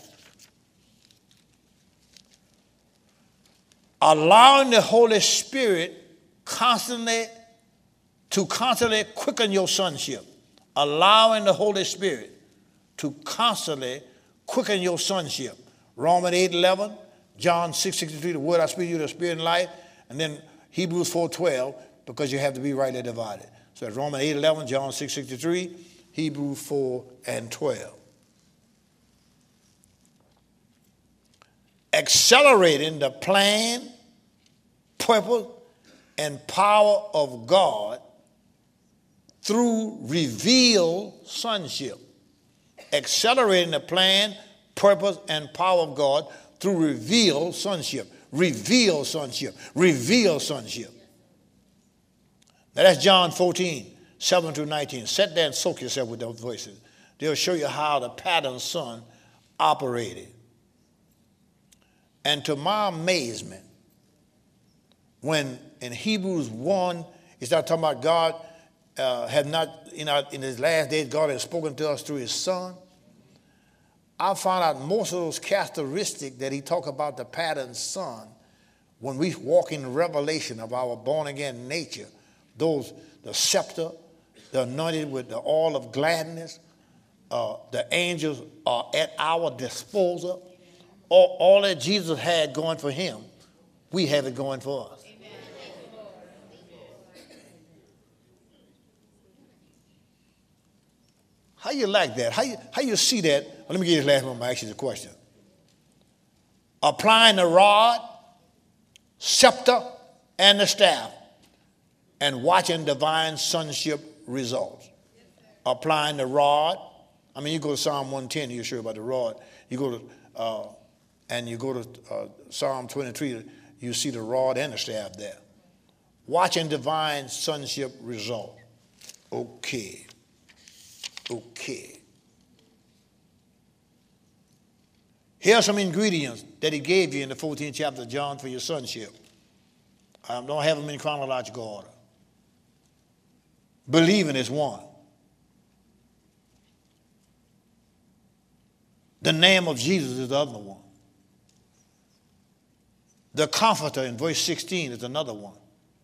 Allowing the Holy Spirit constantly to constantly quicken your sonship. Allowing the Holy Spirit to constantly quicken your sonship. Romans eight eleven, John six sixty-three, the word I speak to you, the spirit and life, and then Hebrews four twelve, because you have to be rightly divided. So it's Romans eight eleven, John six sixty-three, Hebrews four and twelve. Accelerating the plan, purpose, and power of God through revealed sonship. Accelerating the plan, purpose, and power of God through revealed sonship. Revealed sonship. Revealed sonship. Now that's John fourteen, seven through nineteen. Sit there and soak yourself with those voices. They'll show you how the pattern son operated. And to my amazement, when in Hebrews one, it starts talking about God uh, had not, you know, in his last days, God has spoken to us through his son. I found out most of those characteristics that he talked about the pattern son, when we walk in the revelation of our born-again nature, those, the scepter, the anointed with the oil of gladness, uh, the angels are at our disposal. All, all that Jesus had going for him, we have it going for us. Amen. How you like that? How you, how you see that? Well, let me get this last one. I ask you the question. Applying the rod, scepter, and the staff, and watching divine sonship results. Applying the rod. I mean, you go to Psalm one ten, you're sure about the rod. You go to... Uh, And you go to uh, Psalm twenty-three, you see the rod and the staff there. Watching divine sonship result. Okay. Okay. Here are some ingredients that he gave you in the fourteenth chapter of John for your sonship. I don't have them in chronological order. Believing is one. The name of Jesus is the other one. The Comforter in verse sixteen is another one.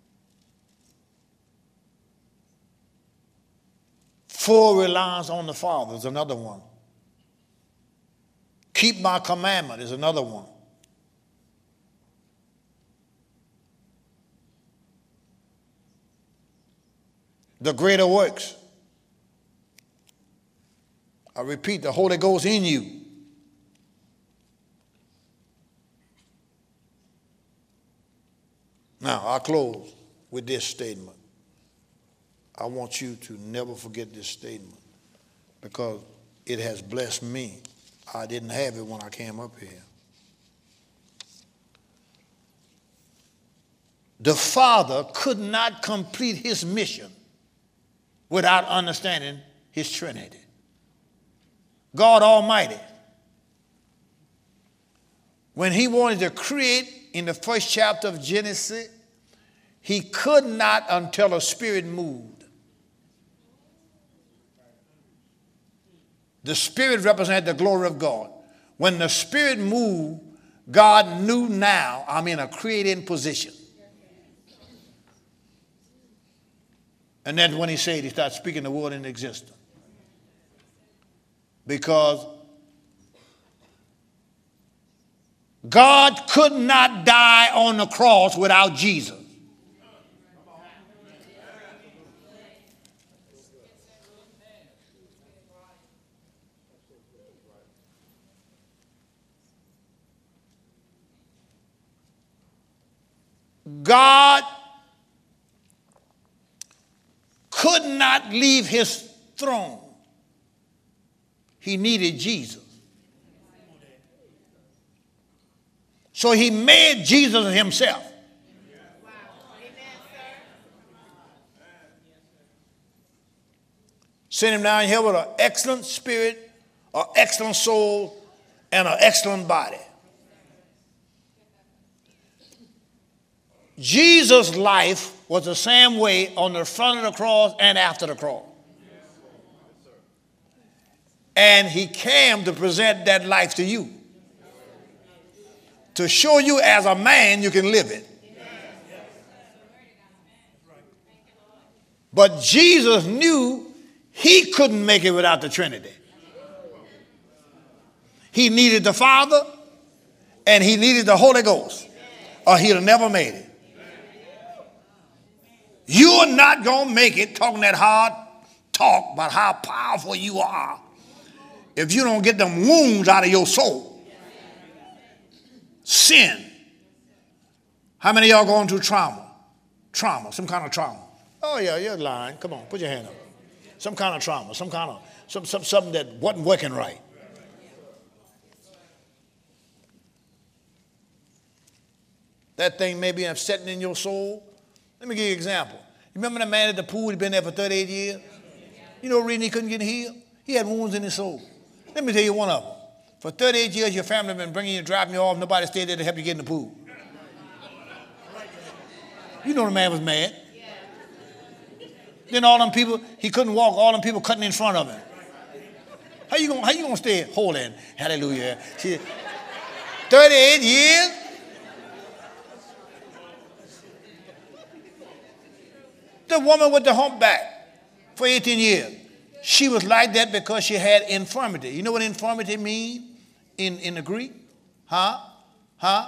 Full reliance on the Father is another one. Keep my commandment is another one. The greater works. I repeat, the Holy Ghost in you. Now, I'll close with this statement. I want you to never forget this statement because it has blessed me. I didn't have it when I came up here. The Father could not complete his mission without understanding his Trinity. God Almighty, when he wanted to create in the first chapter of Genesis, he could not until the Spirit moved. The Spirit represented the glory of God. When the Spirit moved, God knew now I'm in a creating position. And then when he said, he started speaking the word into existence. Because God could not die on the cross without Jesus. God could not leave his throne. He needed Jesus. So he made Jesus himself. Sent him down here with an excellent spirit, an excellent soul, and an excellent body. Jesus' life was the same way on the front of the cross and after the cross. And he came to present that life to you. To show you as a man you can live it. But Jesus knew he couldn't make it without the Trinity. He needed the Father and he needed the Holy Ghost, or he'd have never made it. You're not going to make it talking that hard talk about how powerful you are if you don't get them wounds out of your soul. Sin. How many of y'all going through trauma? Trauma, some kind of trauma. Oh yeah, you're lying. Come on, put your hand up. Some kind of trauma, some kind of, some, some, something that wasn't working right. That thing may be upsetting in your soul. Let me give you an example. You remember that man at the pool? He'd been there for thirty-eight years. You know the reason he couldn't get healed? He had wounds in his soul. Let me tell you one of them. For thirty-eight years, your family have been bringing you, driving you off. Nobody stayed there to help you get in the pool. You know the man was mad. Then all them people, he couldn't walk. All them people cutting in front of him. How you gonna, how you gonna stay holding? Hallelujah. See, thirty-eight years. The woman with the humpback for eighteen years. She was like that because she had infirmity. You know what infirmity means in, in the Greek? Huh? Huh?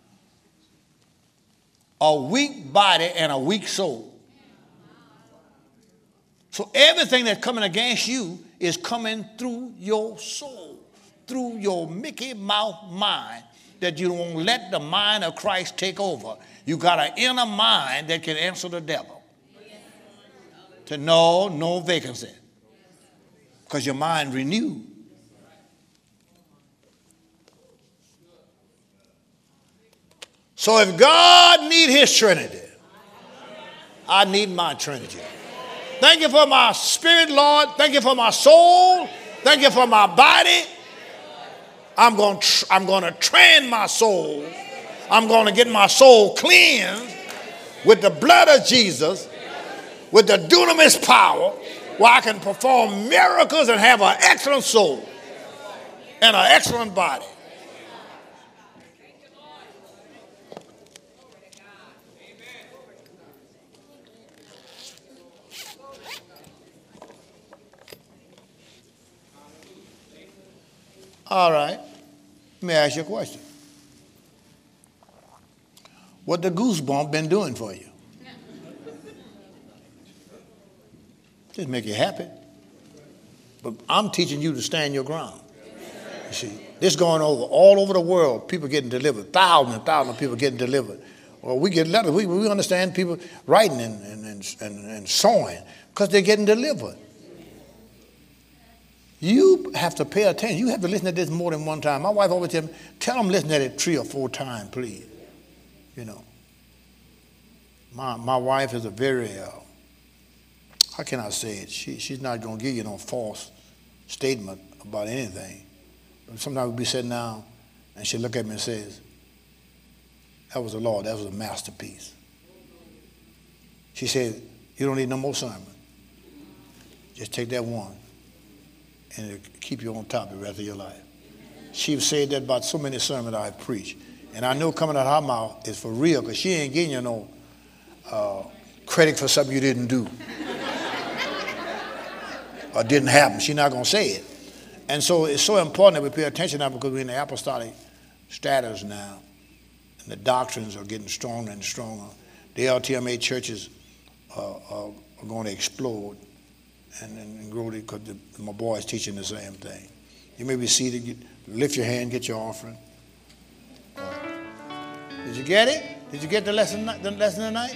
A weak body and a weak soul. So everything that's coming against you is coming through your soul, through your Mickey Mouse mind, that you don't let the mind of Christ take over. You got an inner mind that can answer the devil. To know no vacancy. Because your mind renewed. So if God need his Trinity, I need my Trinity. Thank you for my spirit, Lord. Thank you for my soul. Thank you for my body. I'm going to, I'm going to train my soul. I'm going to get my soul cleansed with the blood of Jesus, with the dunamis power, where I can perform miracles and have an excellent soul and an excellent body. All right, let me ask you a question. What the goosebump been doing for you? Just make you happy. But I'm teaching you to stand your ground. You see, this going over all over the world, people getting delivered, thousands and thousands of people getting delivered. Well, we get letters, we, we understand people writing and, and, and, and, and sewing because they're getting delivered. You have to pay attention. You have to listen to this more than one time. My wife always tells me, tell them listen to it three or four times, please. You know. My, my wife is a very, uh, how can I say it? She, she's not going to give you no false statement about anything. But sometimes we'll be sitting down and she'll look at me and says, that was the Lord, that was a masterpiece. She said, you don't need no more sermon. Just take that one and it'll keep you on top of the rest of your life. She said that about so many sermons I've preached. And I know coming out of her mouth is for real because she ain't getting you no uh, credit for something you didn't do or didn't happen. She's not going to say it. And so it's so important that we pay attention now because we're in the apostolic status now. And the doctrines are getting stronger and stronger. The L T M A churches uh, are, are going to explode and, and, and grow because my boy is teaching the same thing. You may be seated. You lift your hand, get your offering. Uh, did you get it? Did you get the lesson, the lesson tonight?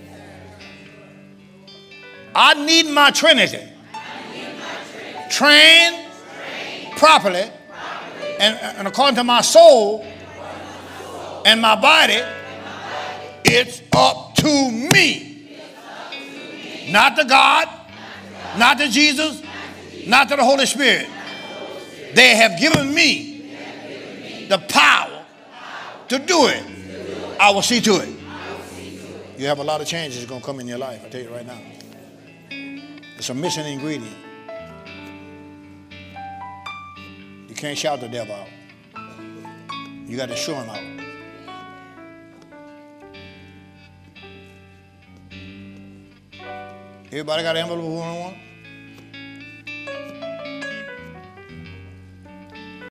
I need my Trinity. I need my Trinity. Trained, Trained properly, properly. And, and according to my soul, and my body, it's up to me. Not to God, not to Jesus, not to the Holy Spirit. They have given me the power to do it. I will see to it. You have a lot of changes that's going to come in your life, I tell you right now. It's a missing ingredient. You can't shout the devil out. You got to show him out. Everybody got an envelope one on one?